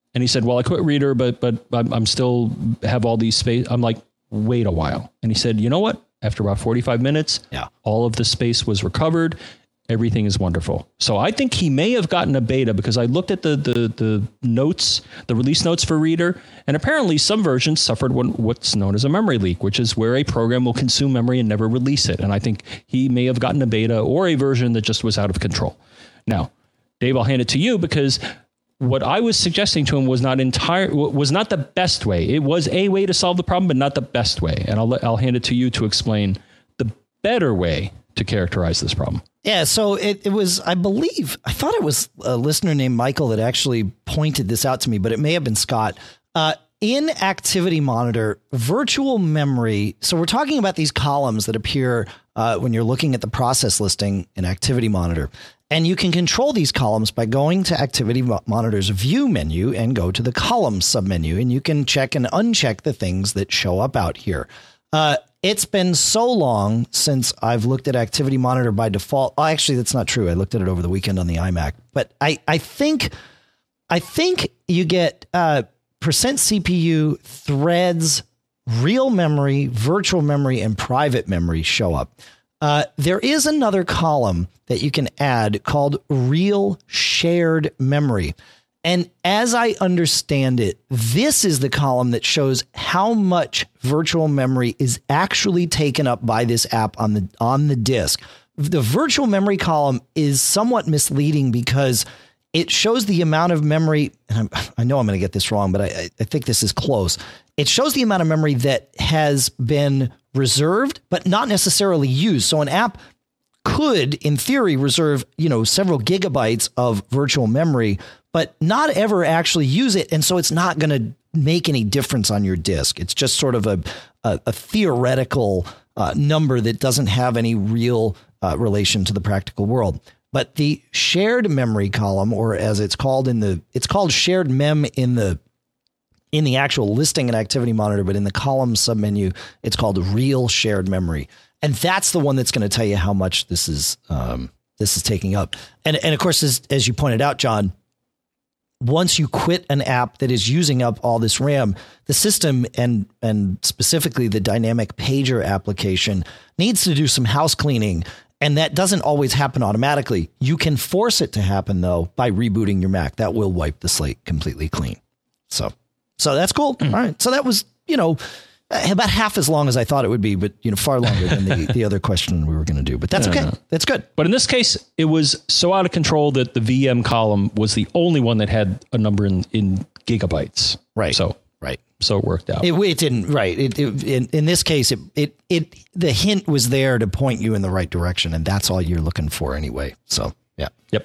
Speaker 1: And he said, well, I quit Reader, but but I'm, I'm still have all these space. I'm like, wait a while. And he said, you know what? After about forty-five minutes,
Speaker 2: yeah.
Speaker 1: all of the space was recovered. Everything is wonderful. So I think he may have gotten a beta because I looked at the the, the notes, the release notes for Reader, and apparently some versions suffered what, what's known as a memory leak, which is where a program will consume memory and never release it. And I think he may have gotten a beta or a version that just was out of control. Now, Dave, I'll hand it to you because what I was suggesting to him was not entire was not the best way. It was a way to solve the problem, but not the best way. And I'll I'll hand it to you to explain the better way to characterize this problem.
Speaker 2: Yeah, so it, it was, I believe, I thought it was a listener named Michael that actually pointed this out to me, but it may have been Scott. Uh, in Activity Monitor, virtual memory, so we're talking about these columns that appear uh, when you're looking at the process listing in Activity Monitor. And you can control these columns by going to Activity Monitor's View menu and go to the Columns submenu, and you can check and uncheck the things that show up out here. Uh, it's been so long since I've looked at Activity Monitor by default. Oh, actually, that's not true. I looked at it over the weekend on the iMac, but I, I think, I think you get uh, percent C P U, threads, real memory, virtual memory, and private memory show up. Uh, there is another column that you can add called real shared memory. And as I understand it, this is the column that shows how much virtual memory is actually taken up by this app on the on the disk. The virtual memory column is somewhat misleading because it shows the amount of memory. And I'm, I know I'm going to get this wrong, but I, I think this is close. It shows the amount of memory that has been reserved, but not necessarily used. So an app could, in theory, reserve, you know, several gigabytes of virtual memory, but not ever actually use it. And so it's not going to make any difference on your disk. It's just sort of a, a, a theoretical uh, number that doesn't have any real uh, relation to the practical world. But the shared memory column, or as it's called in the, it's called shared mem in the, in the actual listing and Activity Monitor, but in the column submenu, it's called real shared memory. And that's the one that's going to tell you how much this is, um, this is taking up. And, and of course, as, as you pointed out, John, once you quit an app that is using up all this RAM, the system and and specifically the dynamic pager application needs to do some house cleaning. And that doesn't always happen automatically. You can force it to happen, though, by rebooting your Mac. That will wipe the slate completely clean. So so that's cool. Mm. All right. So that was, you know, about half as long as I thought it would be, but, you know, far longer than the, the other question we were going to do. But that's okay. No, no. That's good.
Speaker 1: But in this case, it was so out of control that the V M column was the only one that had a number in, in gigabytes.
Speaker 2: Right.
Speaker 1: So,
Speaker 2: right.
Speaker 1: So it worked out.
Speaker 2: It, it didn't. Right. It, it, in, in this case, it, it, it, the hint was there to point you in the right direction. And that's all you're looking for anyway. So, yeah.
Speaker 1: Yep.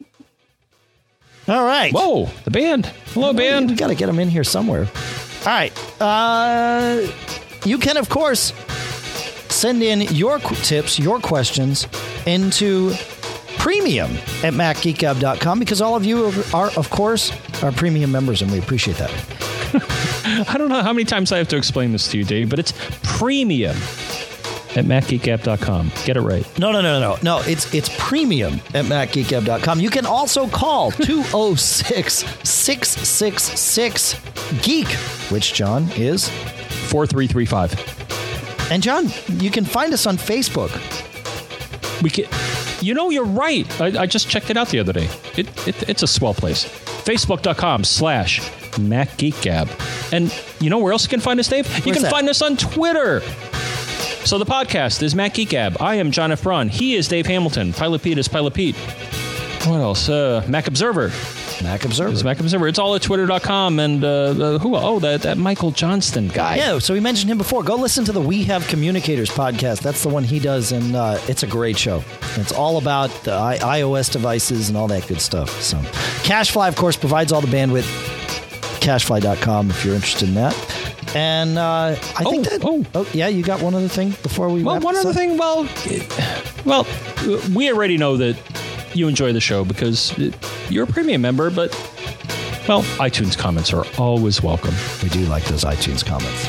Speaker 2: All right.
Speaker 1: Whoa, the band. Hello, well, band.
Speaker 2: We got to get them in here somewhere. All right. Uh, you can, of course, send in your qu- tips, your questions into premium at mac geek gab dot com because all of you are, are, of course, are premium members, and we appreciate that.
Speaker 1: I don't know how many times I have to explain this to you, Dave, but it's premium at mac geek gab dot com. Get it right.
Speaker 2: No, no, no, no, no. It's it's premium at mac geek gab dot com. You can also call two oh six, six six six, geek, which, John, is
Speaker 1: four three three five.
Speaker 2: And John, you can find us on Facebook.
Speaker 1: We can, you know, you're right. I, I just checked it out the other day. It, it it's a swell place. Facebook dot com slash Mac Geek Gab. And you know where else you can find us, Dave? You
Speaker 2: Where's
Speaker 1: can
Speaker 2: that?
Speaker 1: find us on Twitter. So the podcast is Mac Geek Gab. I am John F. Braun. He is Dave Hamilton. Pilot Pete is Pilot Pete. What else? Uh, Mac Observer.
Speaker 2: Mac Observer.
Speaker 1: It's Mac Observer. It's all at twitter dot com. And uh, uh, who? Oh, that, that Michael Johnston guy.
Speaker 2: Yeah, so we mentioned him before. Go listen to the We Have Communicators podcast. That's the one he does, and uh, it's a great show. It's all about the I- iOS devices and all that good stuff. So CacheFly, of course, provides all the bandwidth. Cachefly dot com if you're interested in that. And uh, I
Speaker 1: oh,
Speaker 2: think that...
Speaker 1: Oh.
Speaker 2: oh, yeah, you got one other thing before we
Speaker 1: Well,
Speaker 2: wrap
Speaker 1: one
Speaker 2: this
Speaker 1: other
Speaker 2: up?
Speaker 1: thing. Well, well, we already know that you enjoy the show because you're a premium member, but, well, iTunes comments are always welcome.
Speaker 2: We do like those iTunes comments.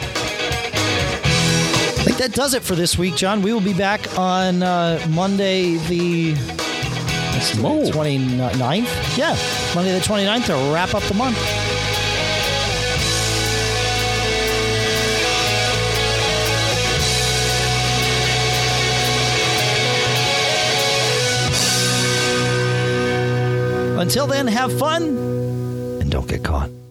Speaker 2: I think that does it for this week, John. We will be back on uh, Monday the
Speaker 1: Whoa.
Speaker 2: twenty-ninth. Yeah, Monday the twenty-ninth to wrap up the month. Until then, have fun and don't get caught.